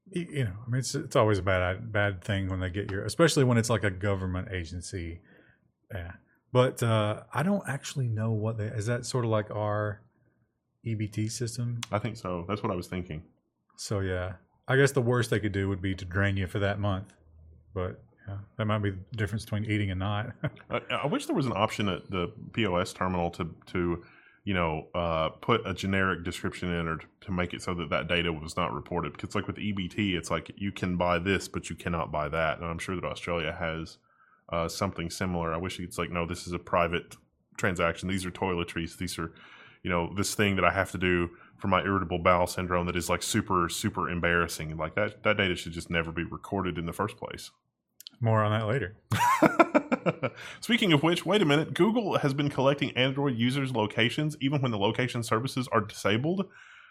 You know, I mean, it's always a bad thing when they get your, especially when it's like a government agency. Yeah, but I don't actually know what they is. That sort of like our EBT system. I think so. That's what I was thinking. So yeah, I guess the worst they could do would be to drain you for that month. But yeah, that might be the difference between eating and not. I wish there was an option at the POS terminal to put a generic description in or to make it so that data was not reported. Because like with EBT, it's like you can buy this, but you cannot buy that. And I'm sure that Australia has something similar. I wish it's like, no, this is a private transaction. These are toiletries. These are, this thing that I have to do for my irritable bowel syndrome that is like super, super embarrassing. Like that data should just never be recorded in the first place. More on that later. Speaking of which, wait a minute. Google has been collecting Android users' locations even when the location services are disabled.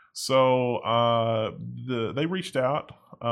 So they reached out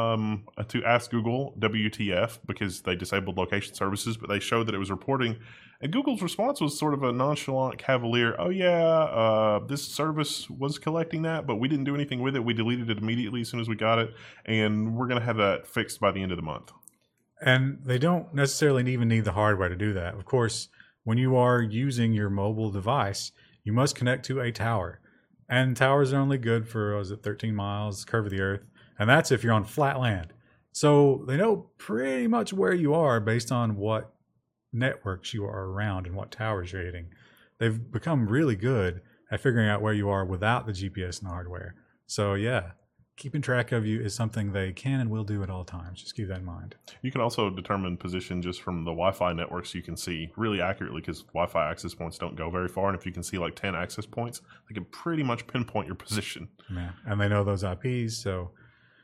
to ask Google WTF because they disabled location services, but they showed that it was reporting. And Google's response was sort of a nonchalant, cavalier, oh yeah, this service was collecting that, but we didn't do anything with it. We deleted it immediately as soon as we got it, and we're going to have that fixed by the end of the month. And they don't necessarily even need the hardware to do that. Of course, when you are using your mobile device, you must connect to a tower. And towers are only good for, 13 miles, curve of the earth. And that's if you're on flat land. So they know pretty much where you are based on what networks you are around and what towers you're hitting. They've become really good at figuring out where you are without the GPS and the hardware. So yeah, keeping track of you is something they can and will do at all times. Just keep that in mind. You can also determine position just from the Wi-Fi networks you can see really accurately because Wi-Fi access points don't go very far. And if you can see like 10 access points, they can pretty much pinpoint your position. Yeah, and they know those IPs. So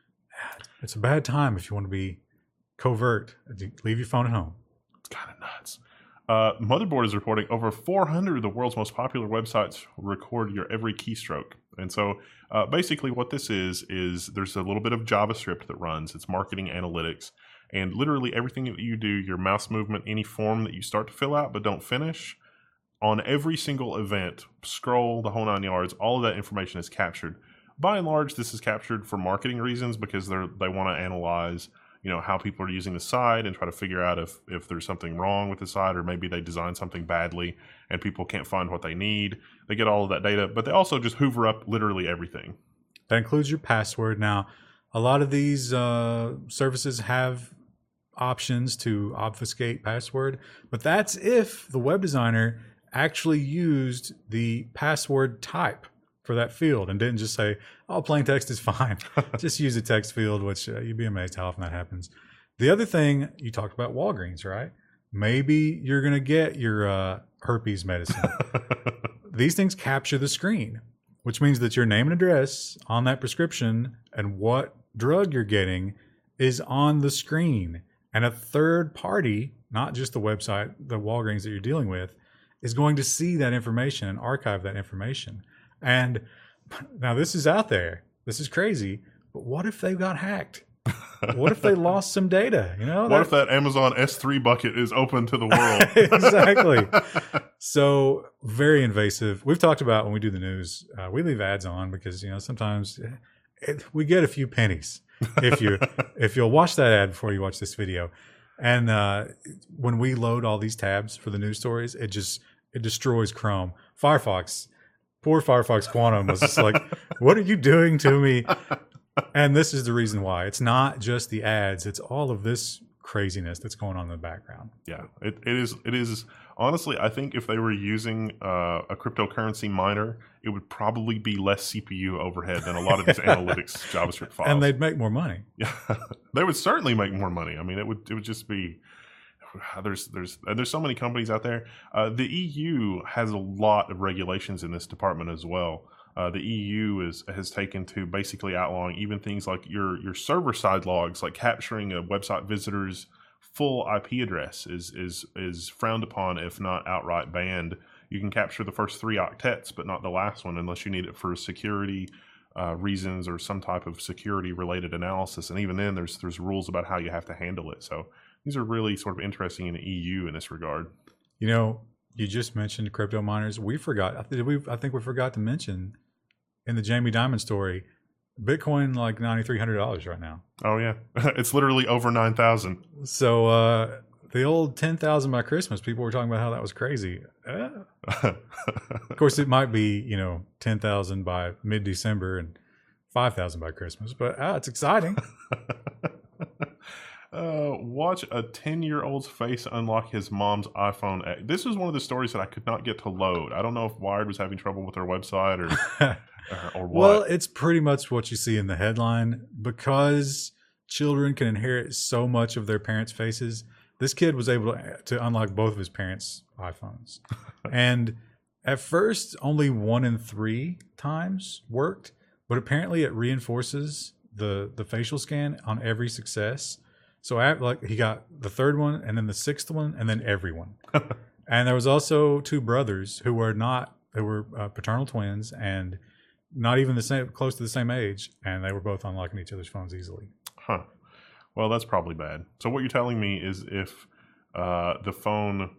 it's a bad time if you want to be covert. Leave your phone at home. It's kind of nuts. Motherboard is reporting over 400 of the world's most popular websites record your every keystroke. And so basically what this is there's a little bit of JavaScript that runs. It's marketing analytics. And literally everything that you do, your mouse movement, any form that you start to fill out but don't finish, on every single event, scroll, the whole 9 yards, all of that information is captured. By and large, this is captured for marketing reasons because they want to analyze how people are using the site and try to figure out if there's something wrong with the site, or maybe they designed something badly and people can't find what they need. They get all of that data, but they also just hoover up literally everything. That includes your password. Now, a lot of these services have options to obfuscate password, but that's if the web designer actually used the password type for that field and didn't just say, oh, plain text is fine. Just use a text field, which you'd be amazed how often that happens. The other thing, you talked about Walgreens, right? Maybe you're going to get your herpes medicine. These things capture the screen, which means that your name and address on that prescription and what drug you're getting is on the screen. And a third party, not just the website, the Walgreens that you're dealing with, is going to see that information and archive that information. And now this is out there. This is crazy. But what if they got hacked? What if they lost some data? What if that Amazon S3 bucket is open to the world? Exactly. So very invasive. We've talked about when we do the news, we leave ads on because sometimes we get a few pennies if you'll watch that ad before you watch this video. And when we load all these tabs for the news stories, it destroys Chrome. Poor Firefox Quantum was just like, what are you doing to me? And this is the reason why. It's not just the ads. It's all of this craziness that's going on in the background. Yeah, it is. Honestly, I think if they were using a cryptocurrency miner, it would probably be less CPU overhead than a lot of these analytics JavaScript files. And they'd make more money. Yeah, they would certainly make more money. I mean, it would just be... There's so many companies out there. The EU has a lot of regulations in this department as well. The EU has taken to basically outlawing even things like your server side logs, like capturing a website visitor's full IP address is frowned upon, if not outright banned. You can capture the first 3 octets, but not the last one unless you need it for security reasons or some type of security related analysis. And even then, there's rules about how you have to handle it. So these are really sort of interesting in the EU in this regard. You just mentioned crypto miners. I think we forgot to mention in the Jamie Dimon story, Bitcoin like $9,300 right now. Oh yeah, it's literally over 9,000. So the old 10,000 by Christmas, people were talking about how that was crazy. Of course, it might be 10,000 by mid-December and 5,000 by Christmas, but it's exciting. Watch a 10-year-old's face unlock his mom's iPhone X. This was one of the stories that I could not get to load. I don't know if Wired was having trouble with their website or what. Well, it's pretty much what you see in the headline. Because children can inherit so much of their parents' faces, this kid was able to unlock both of his parents' iPhones. And at first, only 1 in 3 times worked, but apparently it reinforces the facial scan on every success. So he got the 3rd one, and then the 6th one, and then every one. And there was also 2 brothers who were paternal twins and not even close to the same age, and they were both unlocking each other's phones easily. Huh. Well, that's probably bad. So what you're telling me is if the phone,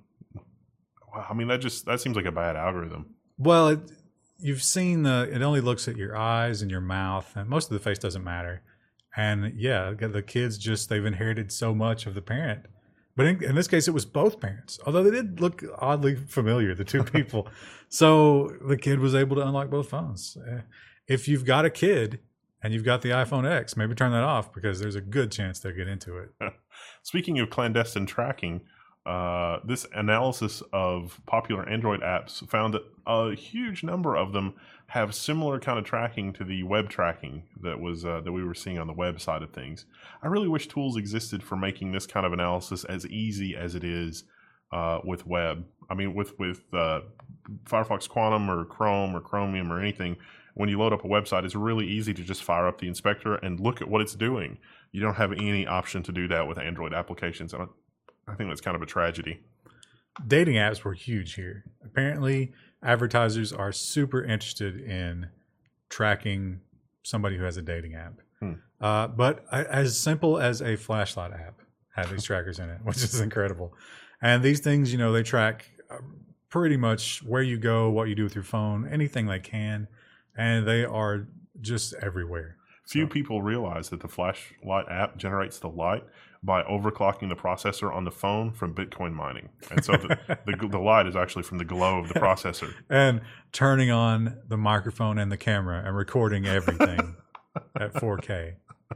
I mean, that seems like a bad algorithm. Well, you've seen it only looks at your eyes and your mouth, and most of the face doesn't matter. And yeah, the kids they've inherited so much of the parent. But in this case, it was both parents, although they did look oddly familiar, the 2 people. So the kid was able to unlock both phones. If you've got a kid and you've got the iPhone X, maybe turn that off because there's a good chance they'll get into it. Speaking of clandestine tracking, this analysis of popular Android apps found that a huge number of them have similar kind of tracking to the web tracking that we were seeing on the web side of things. I really wish tools existed for making this kind of analysis as easy as it is with web. I mean, with Firefox Quantum or Chrome or Chromium or anything, when you load up a website, it's really easy to just fire up the inspector and look at what it's doing. You don't have any option to do that with Android applications. I think that's kind of a tragedy. Dating apps were huge here. Apparently, advertisers are super interested in tracking somebody who has a dating app. But as simple as a flashlight app had these trackers in it, which is incredible. And these things, they track pretty much where you go, what you do with your phone, anything they can. And they are just everywhere. Few people realize that the flashlight app generates the light by overclocking the processor on the phone from Bitcoin mining. And so the light is actually from the glow of the processor. And turning on the microphone and the camera and recording everything at 4K.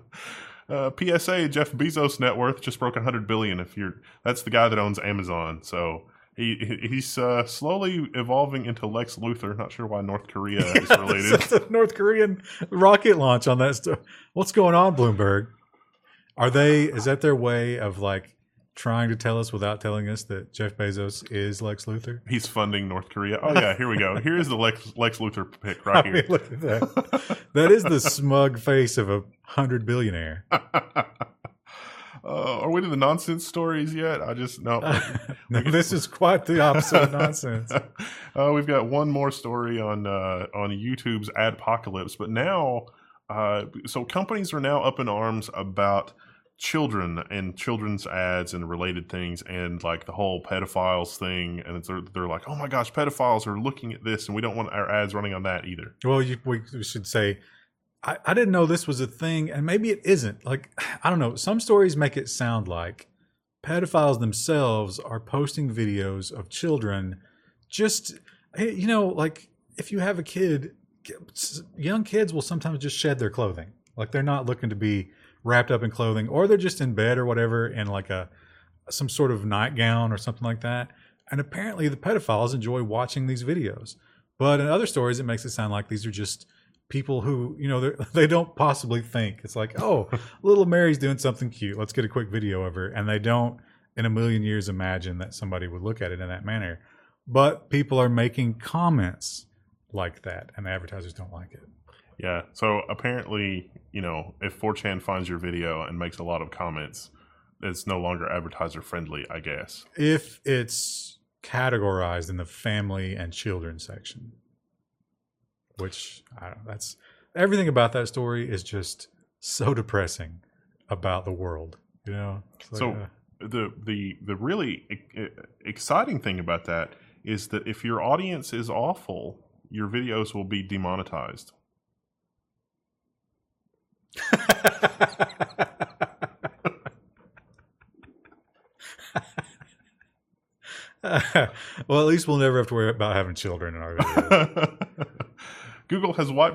PSA, Jeff Bezos' net worth just broke $100 billion. That's the guy that owns Amazon. So he's slowly evolving into Lex Luthor. Not sure why North Korea is related. The North Korean rocket launch on that stuff. What's going on, Bloomberg? Is that their way of like trying to tell us without telling us that Jeff Bezos is Lex Luthor? He's funding North Korea. Oh yeah, here we go. Here's the Lex Luthor pick right here. Look at that. That is the smug face of a 100 billionaire. Are we to the nonsense stories yet? No, this is quite the opposite of nonsense. We've got one more story on YouTube's Adpocalypse, but now, so companies are now up in arms about children and children's ads and related things, and like the whole pedophiles thing. And they're like, oh my gosh, pedophiles are looking at this, and we don't want our ads running on that either. Well, we should say, I didn't know this was a thing, and maybe it isn't. Like, I don't know. Some stories make it sound like pedophiles themselves are posting videos of children. Just, like if you have a kid, young kids will sometimes just shed their clothing. Like they're not looking to be wrapped up in clothing, or they're just in bed or whatever in like some sort of nightgown or something like that. And apparently the pedophiles enjoy watching these videos. But in other stories, it makes it sound like these are just people who, they don't possibly think. It's like, oh, little Mary's doing something cute. Let's get a quick video of her. And they don't in a million years imagine that somebody would look at it in that manner. But people are making comments like that, and the advertisers don't like it. Yeah. So apparently, if 4chan finds your video and makes a lot of comments, it's no longer advertiser friendly, I guess. If it's categorized in the family and children section. Which that's everything about that story is just so depressing about the world, So the really exciting thing about that is that if your audience is awful, your videos will be demonetized. Well, at least we'll never have to worry about having children in our videos. Google has wiped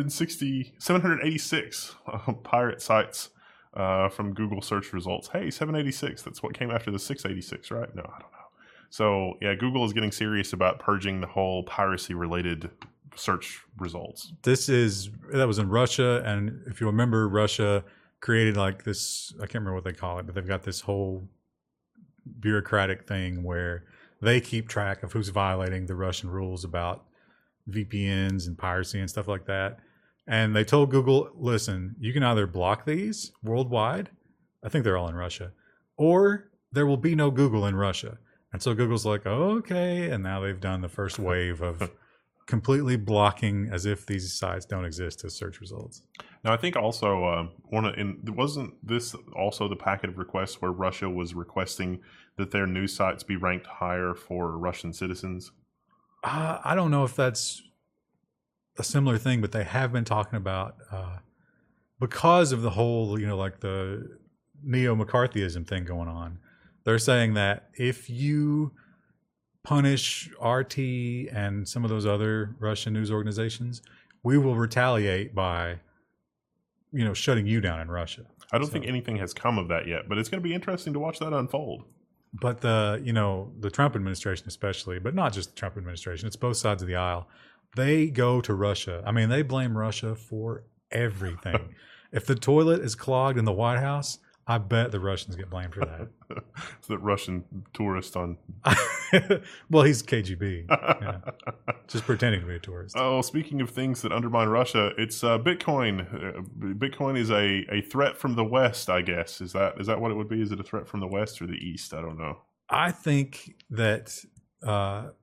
786 pirate sites from Google search results. Hey, 786. That's what came after the 686, right? No, I don't know. So, yeah, Google is getting serious about purging the whole piracy-related search results. That was in Russia, and if you remember, Russia created like this, I can't remember what they call it, but they've got this whole bureaucratic thing where they keep track of who's violating the Russian rules about VPNs and piracy and stuff like that. And they told Google, listen, you can either block these worldwide, I think they're all in Russia, or there will be no Google in Russia. And so Google's like, okay. And now they've done the first wave of completely blocking as if these sites don't exist as search results. Now, I think also wasn't this also the packet of requests where Russia was requesting that their news sites be ranked higher for Russian citizens? I don't know if that's a similar thing, but they have been talking about because of the whole, like the neo-McCarthyism thing going on. They're saying that if you punish RT and some of those other Russian news organizations, we will retaliate by, shutting you down in Russia. I don't think anything has come of that yet, but it's going to be interesting to watch that unfold. But the Trump administration especially, but not just the Trump administration, it's both sides of the aisle. They go to Russia. I mean, they blame Russia for everything. If the toilet is clogged in the White House, I bet the Russians get blamed for that. It's the Russian tourist on... Well, he's KGB. Yeah. Just pretending to be a tourist. Oh, speaking of things that undermine Russia, it's Bitcoin. Bitcoin is a threat from the West, I guess. Is that what it would be? Is it a threat from the West or the East? I don't know. I think that... now,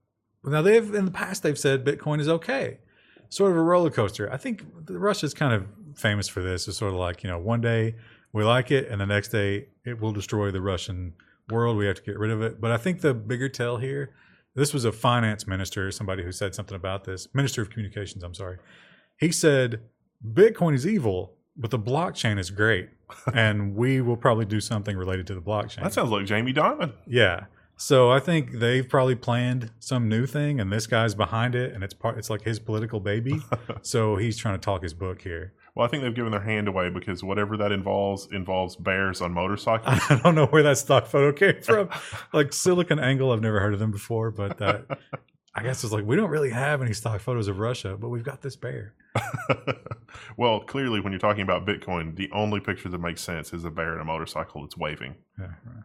in the past, they've said Bitcoin is okay. Sort of a roller coaster. I think Russia's kind of famous for this. It's sort of like, one day... we like it, and the next day it will destroy the Russian world. We have to get rid of it. But I think the bigger tell here, this was a finance minister, somebody who said something about this, Minister of Communications, I'm sorry. He said, Bitcoin is evil, but the blockchain is great, and we will probably do something related to the blockchain. That sounds like Jamie Dimon. Yeah. So I think they've probably planned some new thing, and this guy's behind it, and it's like his political baby. So he's trying to talk his book here. Well, I think they've given their hand away because whatever that involves bears on motorcycles. I don't know where that stock photo came from. Like Silicon Angle, I've never heard of them before, but I guess it's like we don't really have any stock photos of Russia, but we've got this bear. Well, clearly, when you're talking about Bitcoin, the only picture that makes sense is a bear in a motorcycle that's waving. Yeah, right.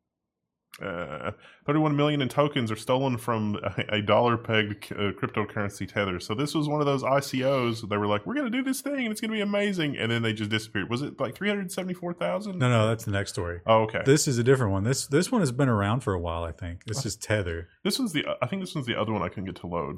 31 million in tokens are stolen from a dollar-pegged cryptocurrency Tether. So this was one of those ICOs. They were like, we're going to do this thing, and it's going to be amazing. And then they just disappeared. Was it like 374,000? No, that's the next story. Oh, okay. This is a different one. This one has been around for a while, I think. This is Tether. I think this one's the other one I couldn't get to load.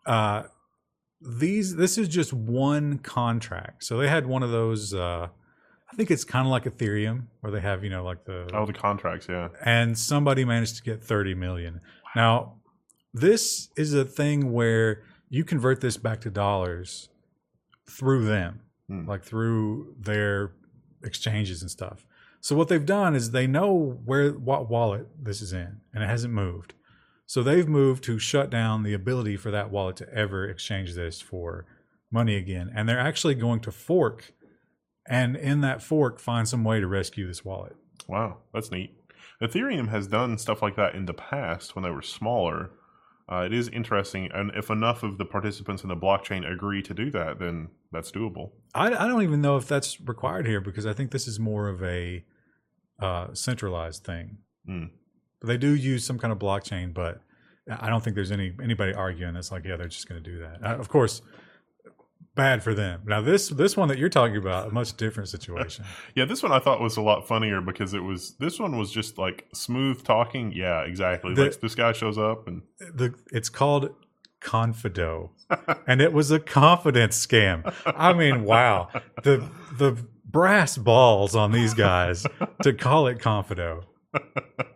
This is just one contract. So they had one of those... I think it's kind of like Ethereum, where they have, like the contracts, yeah. And somebody managed to get 30 million. Wow. Now, this is a thing where you convert this back to dollars through them, like through their exchanges and stuff. So what they've done is they know what wallet this is in, and it hasn't moved. So they've moved to shut down the ability for that wallet to ever exchange this for money again. And they're actually going to fork. And in that fork, find some way to rescue this wallet. Wow, that's neat. Ethereum has done stuff like that in the past when they were smaller. It is interesting, and if enough of the participants in the blockchain agree to do that, then that's doable. I don't even know if that's required here because I think this is more of a centralized thing. They do use some kind of blockchain, but I don't think there's anybody arguing that's like, yeah, they're just going to do that. Of course. Bad for them. Now this one that you're talking about, a much different situation. Yeah, this one I thought was a lot funnier because this one was just like smooth talking. Yeah, exactly. Like this guy shows up and it's called Confido, and it was a confidence scam. I mean, wow, the brass balls on these guys to call it Confido.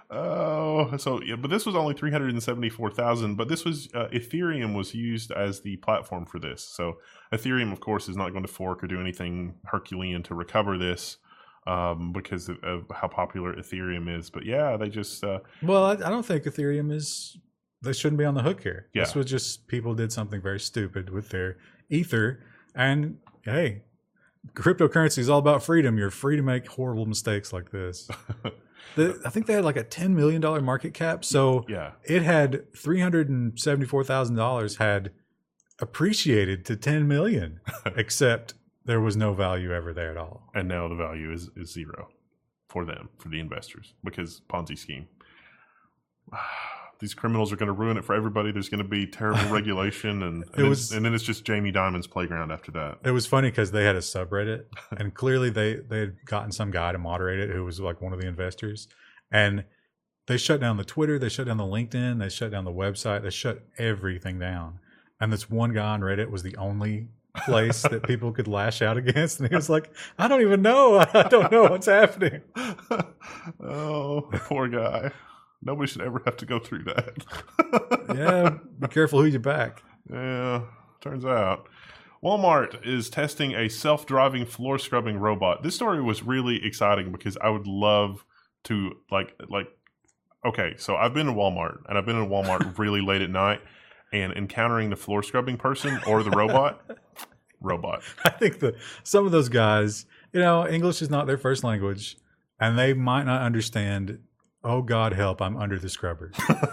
Oh, so yeah, but this was only 374,000. But this was Ethereum was used as the platform for this. So Ethereum, of course, is not going to fork or do anything Herculean to recover this because of how popular Ethereum is. But yeah, they just Well, I don't think Ethereum is. They shouldn't be on the hook here. Yeah. This was just people did something very stupid with their ether, and hey, cryptocurrency is all about freedom. You're free to make horrible mistakes like this. I think they had like a $10 million market cap. So yeah, it had $374,000 had appreciated to 10 million, except there was no value ever there at all. and now the value is zero for them, for the investors, because Ponzi scheme. These criminals are going to ruin it for everybody. There's going to be terrible regulation, and then it's just Jamie Dimon's playground after that. It was funny because they had a subreddit, and clearly they had gotten some guy to moderate it who was like one of the investors, and they shut down the Twitter, they shut down the LinkedIn, they shut down the website, they shut everything down. And this one guy on Reddit was the only place that people could lash out against, and he was like, "I don't even know. I don't know what's happening." Oh, poor guy. Nobody should ever have to go through that. Yeah, be careful who you back. Yeah, turns out. Walmart is testing a self-driving floor scrubbing robot. This story was really exciting because I would love to okay, so I've been in Walmart, and I've been in Walmart really late at night, and encountering the floor scrubbing person or the robot. I think some of those guys, English is not their first language, and they might not understand, oh, God help, I'm under the scrubbers.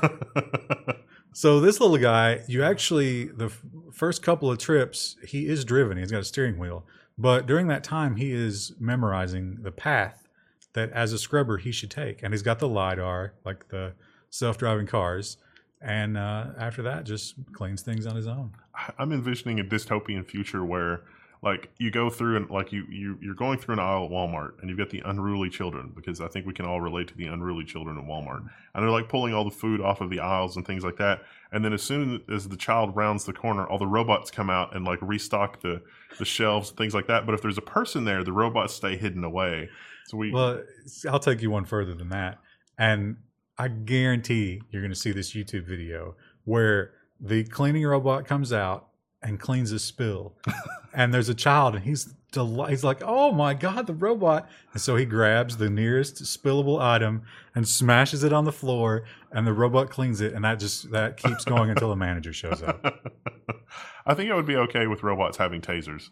So this little guy, the first couple of trips, he is driven. He's got a steering wheel. But during that time, he is memorizing the path that as a scrubber he should take. And he's got the LiDAR, like the self-driving cars. And after that, just cleans things on his own. I'm envisioning a dystopian future where like you go through and like you're going through an aisle at Walmart and you've got the unruly children, because I think we can all relate to the unruly children at Walmart, and they're like pulling all the food off of the aisles and things like that. And then as soon as the child rounds the corner, all the robots come out and like restock the shelves and things like that. But if there's a person there, the robots stay hidden away. Well, I'll take you one further than that, and I guarantee you're going to see this YouTube video where the cleaning robot comes out and cleans a spill, and there's a child, and he's like, "Oh my God, the robot!" And so he grabs the nearest spillable item and smashes it on the floor, and the robot cleans it, and that keeps going until the manager shows up. I think I would be okay with robots having tasers.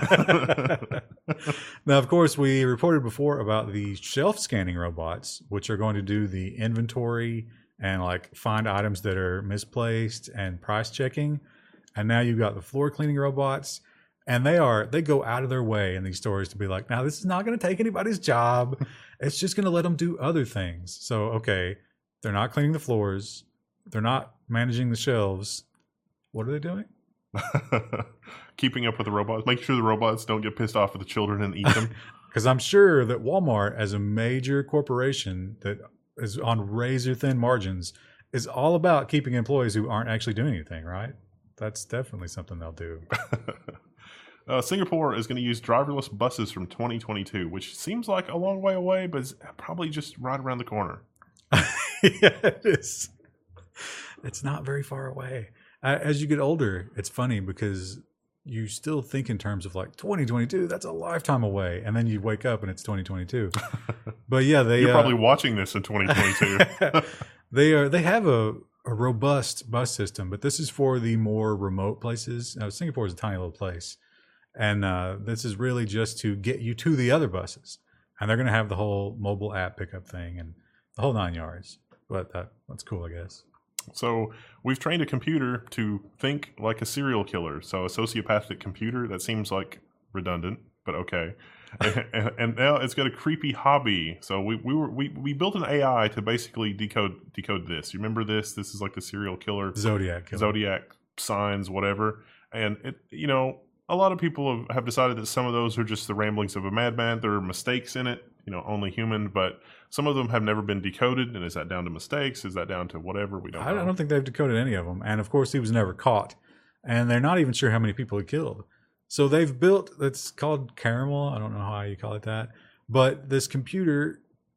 Now, of course, we reported before about the shelf scanning robots, which are going to do the inventory and like find items that are misplaced and price checking. And now you've got the floor cleaning robots, and they go out of their way in these stories to be like, now this is not going to take anybody's job. It's just going to let them do other things. So, okay, they're not cleaning the floors. They're not managing the shelves. What are they doing? Keeping up with the robots, making sure the robots don't get pissed off at the children and eat them. Because I'm sure that Walmart, as a major corporation that is on razor thin margins, is all about keeping employees who aren't actually doing anything, right? That's definitely something they'll do. Singapore is going to use driverless buses from 2022, which seems like a long way away, but it's probably just right around the corner. Yeah, it is. It's not very far away. As you get older, it's funny because you still think in terms of like 2022, that's a lifetime away. And then you wake up and it's 2022. But yeah, you're probably watching this in 2022. They have a robust bus system, but this is for the more remote places. Now, Singapore is a tiny little place, and this is really just to get you to the other buses. And they're going to have the whole mobile app pickup thing and the whole 9 yards. But that's cool, I guess. So we've trained a computer to think like a serial killer. So a sociopathic computer, that seems like redundant, but okay. And now it's got a creepy hobby. So we built an AI to basically decode this. You remember this? This is like the serial killer, Zodiac signs, whatever. And a lot of people have decided that some of those are just the ramblings of a madman. There are mistakes in it, only human, but some of them have never been decoded. And is that down to mistakes? Is that down to whatever? We don't know. I don't think they've decoded any of them. And of course, he was never caught. And they're not even sure how many people he killed. So they've built, it's called Caramel. I don't know how you call it that. But this computer,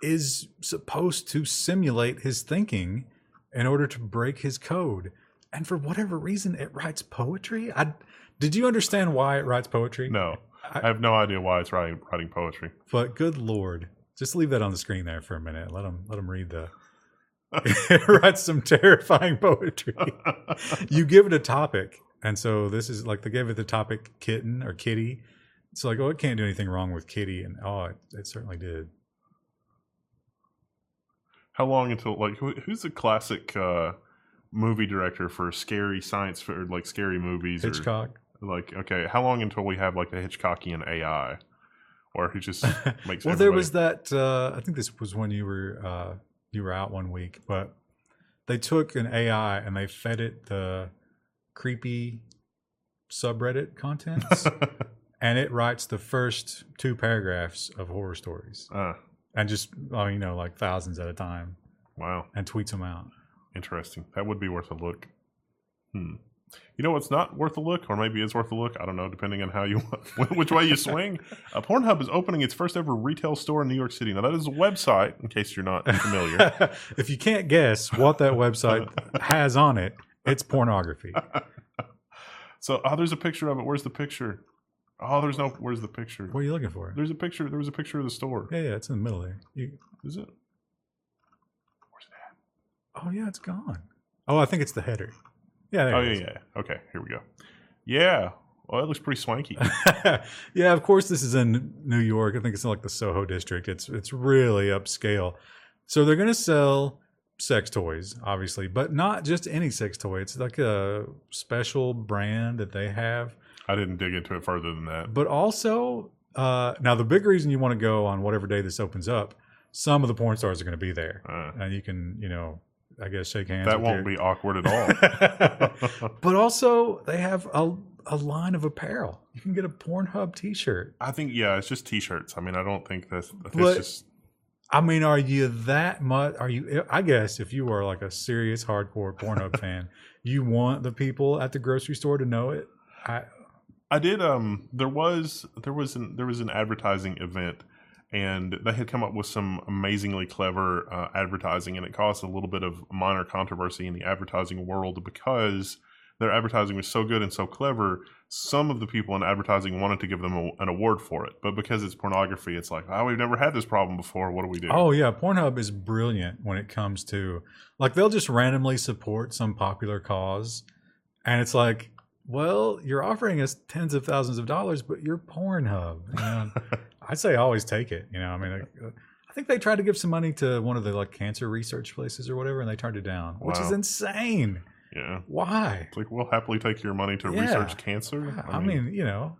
is supposed to simulate his thinking in order to break his code. And for whatever reason, it writes poetry. Did you understand why it writes poetry? No, I have no idea why it's writing poetry. But good Lord, just leave that on the screen there for a minute. Let him read the. It writes some terrifying poetry. You give it a topic, and so this is like they gave it the topic kitten or kitty. It's like, oh, it can't do anything wrong with kitty, and it certainly did. How long until like who's the classic movie director for scary science or like scary movies? Hitchcock. Like, okay, how long until we have like the Hitchcockian AI, or who just makes? Well, there was that. I think this was when you were out one week, but they took an AI and they fed it the creepy subreddit contents, and it writes the first 2 paragraphs of horror stories, and just like thousands at a time. Wow! And tweets them out. Interesting. That would be worth a look. You know what's not worth a look, or maybe is worth a look? I don't know, depending on how you which way you swing. Pornhub is opening its first ever retail store in New York City. Now, that is a website, in case you're not familiar. If you can't guess what that website has on it, it's pornography. So, there's a picture of it. Where's the picture? Where's the picture? What are you looking for? There's a picture. There was a picture of the store. Yeah, it's in the middle there. Is it? Where's it at? Oh, yeah, it's gone. Oh, I think it's the header. Yeah. Yeah. Okay, here we go. Yeah. Well, it looks pretty swanky. Yeah, of course, this is in New York. I think it's in like the Soho district. It's really upscale. So they're going to sell sex toys, obviously, but not just any sex toy. It's like a special brand that they have. I didn't dig into it further than that. But also, now the big reason you want to go on whatever day this opens up, some of the porn stars are going to be there. And you can, I guess shake hands. That won't be awkward at all. But also, they have a line of apparel. You can get a Pornhub T-shirt. I think, it's just T-shirts. I mean, I don't think that's just. I mean, are you that much? Are you? I guess if you are like a serious hardcore Pornhub fan, you want the people at the grocery store to know it. I did. There was an advertising event. And they had come up with some amazingly clever advertising, and it caused a little bit of minor controversy in the advertising world because their advertising was so good and so clever. Some of the people in advertising wanted to give them an award for it, but because it's pornography, it's like, we've never had this problem before. What do we do? Oh yeah, Pornhub is brilliant when it comes to like they'll just randomly support some popular cause, and it's like, well, you're offering us tens of thousands of dollars, but you're Pornhub. I'd say always take it. I mean, I think they tried to give some money to one of the like cancer research places or whatever, and they turned it down, which is insane. Yeah. Why? It's like, we'll happily take your money to research cancer. I mean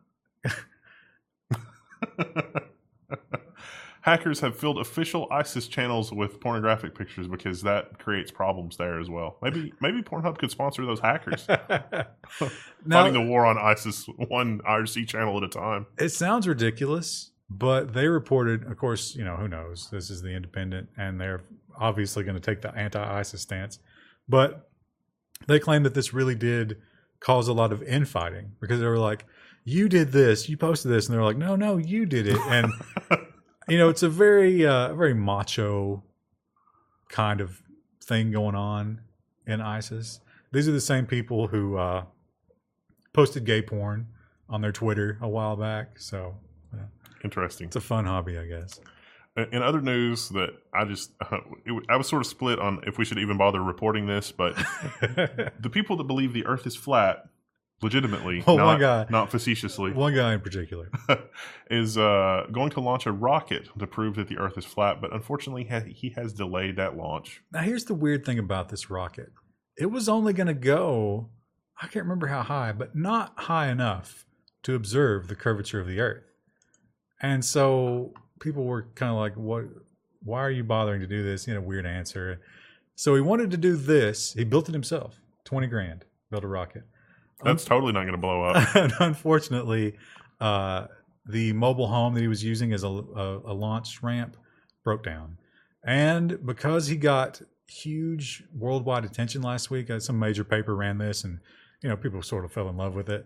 Hackers have filled official ISIS channels with pornographic pictures because that creates problems there as well. Maybe Pornhub could sponsor those hackers. Fighting the war on ISIS one IRC channel at a time. It sounds ridiculous, but they reported, of course, who knows? This is the Independent, and they're obviously going to take the anti-ISIS stance. But they claim that this really did cause a lot of infighting because they were like, you did this, you posted this, and they're like, no, you did it. And it's a very macho kind of thing going on in ISIS. These are the same people who posted gay porn on their Twitter a while back. So interesting. It's a fun hobby, I guess. In other news that I was sort of split on if we should even bother reporting this, but the people that believe the Earth is flat, legitimately, not facetiously, one guy in particular, is going to launch a rocket to prove that the Earth is flat, but unfortunately he has delayed that launch. Now here's the weird thing about this rocket. It was only going to go, I can't remember how high, but not high enough to observe the curvature of the Earth. And so people were kind of like, why are you bothering to do this? Weird answer. So he wanted to do this. He built it himself. 20 grand, built a rocket. That's totally not going to blow up. And unfortunately, the mobile home that he was using as a launch ramp broke down. And because he got huge worldwide attention last week, some major paper ran this, and people sort of fell in love with it.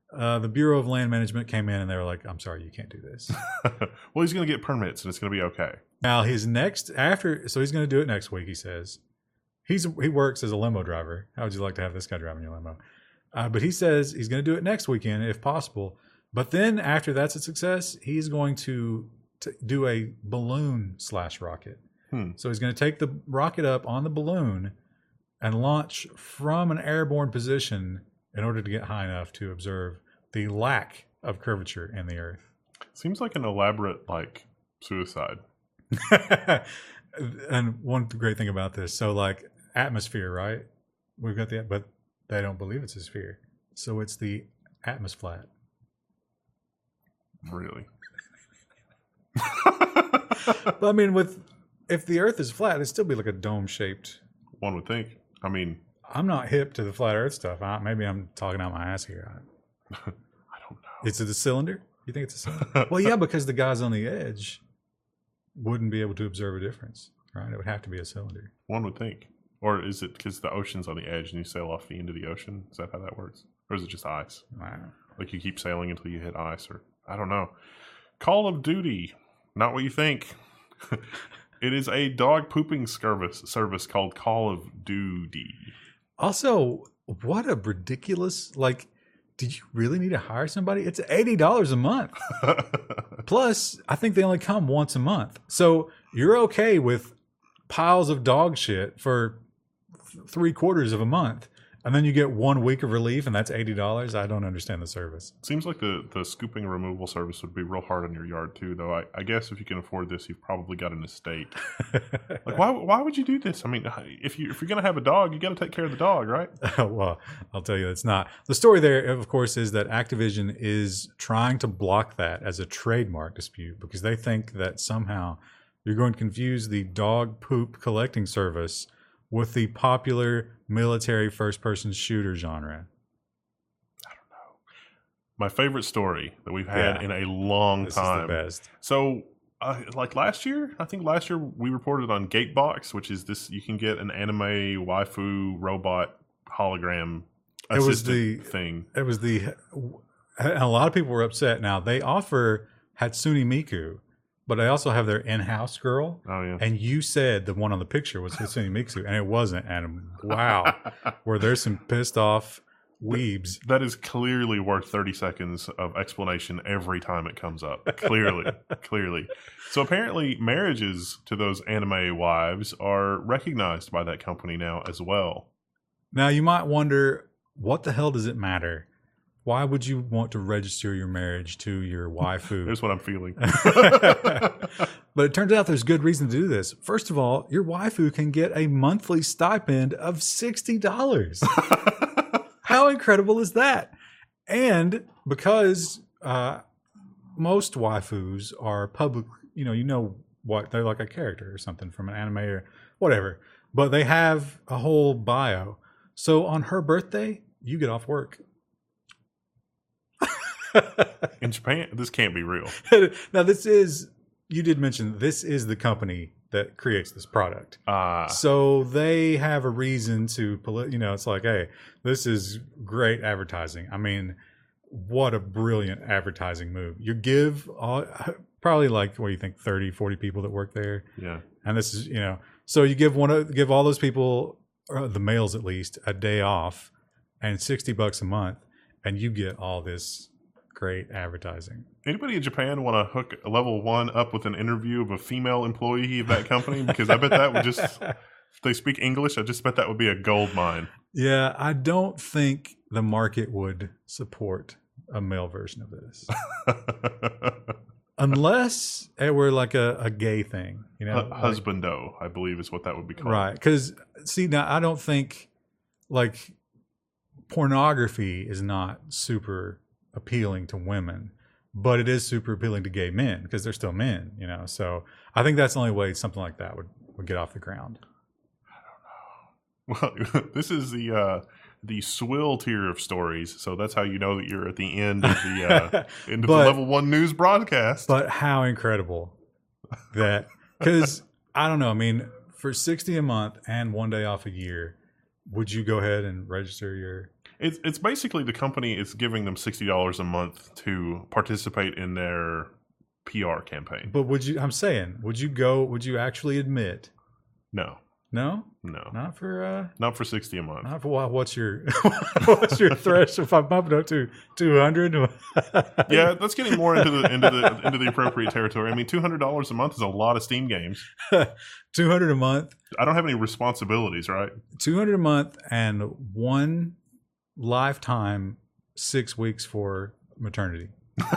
The Bureau of Land Management came in and they were like, I'm sorry, you can't do this. Well, he's going to get permits and it's going to be okay. Now his next so he's going to do it next week. He says he works as a limo driver. How would you like to have this guy driving your limo? But he says he's going to do it next weekend if possible. But then after that's a success, he's going to do a balloon / rocket. So he's going to take the rocket up on the balloon and launch from an airborne position in order to get high enough to observe the lack of curvature in the Earth. Seems like an elaborate, suicide. And one great thing about this, so atmosphere, right? We've got but they don't believe it's a sphere. So it's the atmosphere. Really? But I mean, if the Earth is flat, it'd still be like a dome-shaped. One would think. I mean, I'm not hip to the flat Earth stuff. Maybe I'm talking out my ass here. I don't know. Is it a cylinder? You think it's a cylinder? Well, yeah, because the guys on the edge wouldn't be able to observe a difference, right? It would have to be a cylinder. One would think. Or is it because the ocean's on the edge and you sail off the end of the ocean? Is that how that works? Or is it just ice? Wow. Like you keep sailing until you hit ice, or I don't know. Call of Duty. Not what you think. It is a dog pooping service called Call of Duty. Also, what a ridiculous, did you really need to hire somebody? It's $80 a month. Plus, I think they only come once a month. So you're okay with piles of dog shit for 3/4 of a month. And then you get 1 week of relief, and that's $80. I don't understand the service. Seems like the scooping and removal service would be real hard on your yard too, though. I guess if you can afford this, you've probably got an estate. Why would you do this? I mean, if you're gonna have a dog, you got to take care of the dog, right? Well, I'll tell you, it's not. The story there, of course, is that Activision is trying to block that as a trademark dispute because they think that somehow you're going to confuse the dog poop collecting service with the popular military first-person shooter genre. I don't know. My favorite story that we've had in a long time. This is the best. So, last year, we reported on Gatebox, which is this. You can get an anime waifu robot hologram. It was the thing. It was and a lot of people were upset. Now they offer Hatsune Miku. But they also have their in-house girl. Oh, yeah. And you said the one on the picture was Hatsune Miku, and it wasn't. And wow, where there's some pissed off weebs. That is clearly worth 30 seconds of explanation every time it comes up. Clearly. So apparently marriages to those anime wives are recognized by that company now as well. Now you might wonder, what the hell does it matter? Why would you want to register your marriage to your waifu? Here's what I'm feeling. But it turns out there's good reason to do this. First of all, your waifu can get a monthly stipend of $60. How incredible is that? And because most waifus are public, you know what, they're like a character or something from an anime or whatever, but they have a whole bio. So on her birthday, you get off work. In Japan, this can't be real. Now, you did mention this is the company that creates this product. So they have a reason to, it's like, hey, this is great advertising. I mean, what a brilliant advertising move. You give probably what do you think, 30, 40 people that work there. Yeah. And this is, so you give all those people, the males at least, a day off and $60 a month, and you get all this great advertising. Anybody in Japan want to hook a level 1 up with an interview of a female employee of that company? Because I bet that would just, if they speak English, I just bet that would be a gold mine. Yeah, I don't think the market would support a male version of this. Unless it were like a gay thing, Husbando, I believe is what that would be called. Right. Because, see, now I don't think, pornography is not super appealing to women, but it is super appealing to gay men because they're still men, So I think that's the only way something like that would get off the ground. I don't know. Well, this is the swill tier of stories, so that's how you know that you're at the end of the the level 1 news broadcast. But how incredible that, because I don't know. I mean, for $60 a month and 1 day off a year, would you go ahead and register your? It's basically the company is giving them $60 a month to participate in their PR campaign. But would you? I'm saying, would you go? Would you actually admit? No, No, no, not for. not for 60 a month. Not for what's your what's your threshold? If I bump it up to 200, Yeah, that's getting more into the appropriate territory. I mean, $200 a month is a lot of Steam games. 200 a month. I don't have any responsibilities, right? 200 a month and one lifetime 6 weeks for maternity.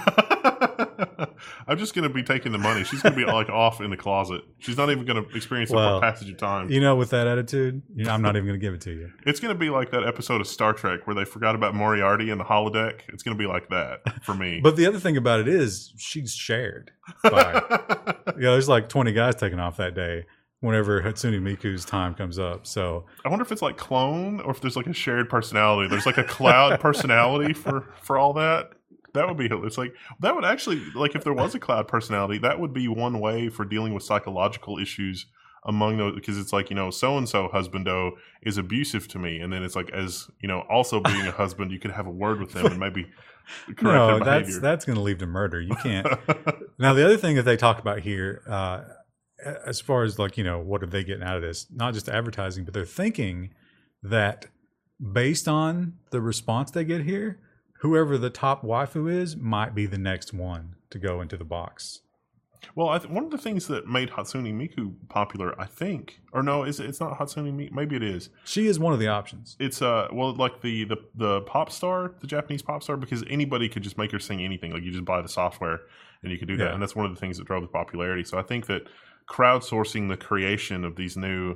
I'm just going to be taking the money. She's going to be like off in the closet. She's not even going to experience the passage of time. You know, with that attitude, I'm not even going to give it to you. It's going to be like that episode of Star Trek where they forgot about Moriarty and the holodeck. It's going to be like that for me. But the other thing about it is she's shared. There's like 20 guys taking off that day whenever Hatsune Miku's time comes up. So I wonder if it's like clone or if there's like a shared personality. There's like a cloud personality for all that. That would be, it's like, that would actually, like if there was a cloud personality, that would be one way for dealing with psychological issues among those, because it's like, so-and-so husbando is abusive to me. And then it's like, as, also being a husband, you could have a word with them and maybe correct their behavior. That's going to lead to murder. You can't. Now, the other thing that they talk about here, as far as like, what are they getting out of this? Not just advertising, but they're thinking that based on the response they get here, whoever the top waifu is might be the next one to go into the box. Well, one of the things that made Hatsune Miku popular, I think, or no, it's not Hatsune Miku. Maybe it is. She is one of the options. It's like the pop star, the Japanese pop star, because anybody could just make her sing anything. Like you just buy the software and you can do that, and that's one of the things that drove the popularity. So I think that crowdsourcing the creation of these new,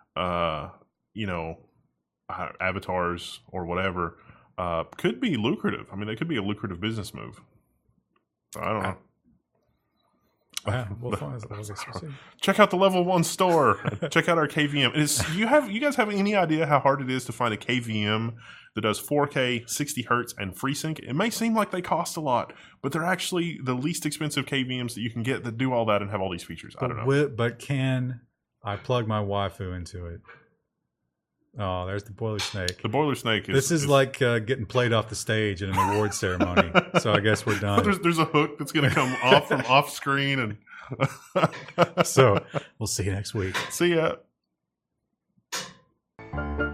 avatars or whatever. Could be lucrative. I mean, they could be a lucrative business move. So I don't know. Check out the level 1 store. Check out our KVM. You guys have any idea how hard it is to find a KVM that does 4K, 60 hertz, and FreeSync? It may seem like they cost a lot, but they're actually the least expensive KVMs that you can get that do all that and have all these features. I don't know. But can I plug my waifu into it? Oh, there's the boiler snake. The boiler snake is... This is like getting played off the stage in an award ceremony. So I guess we're done. There's a hook that's going to come off from off screen. And so we'll see you next week. See ya.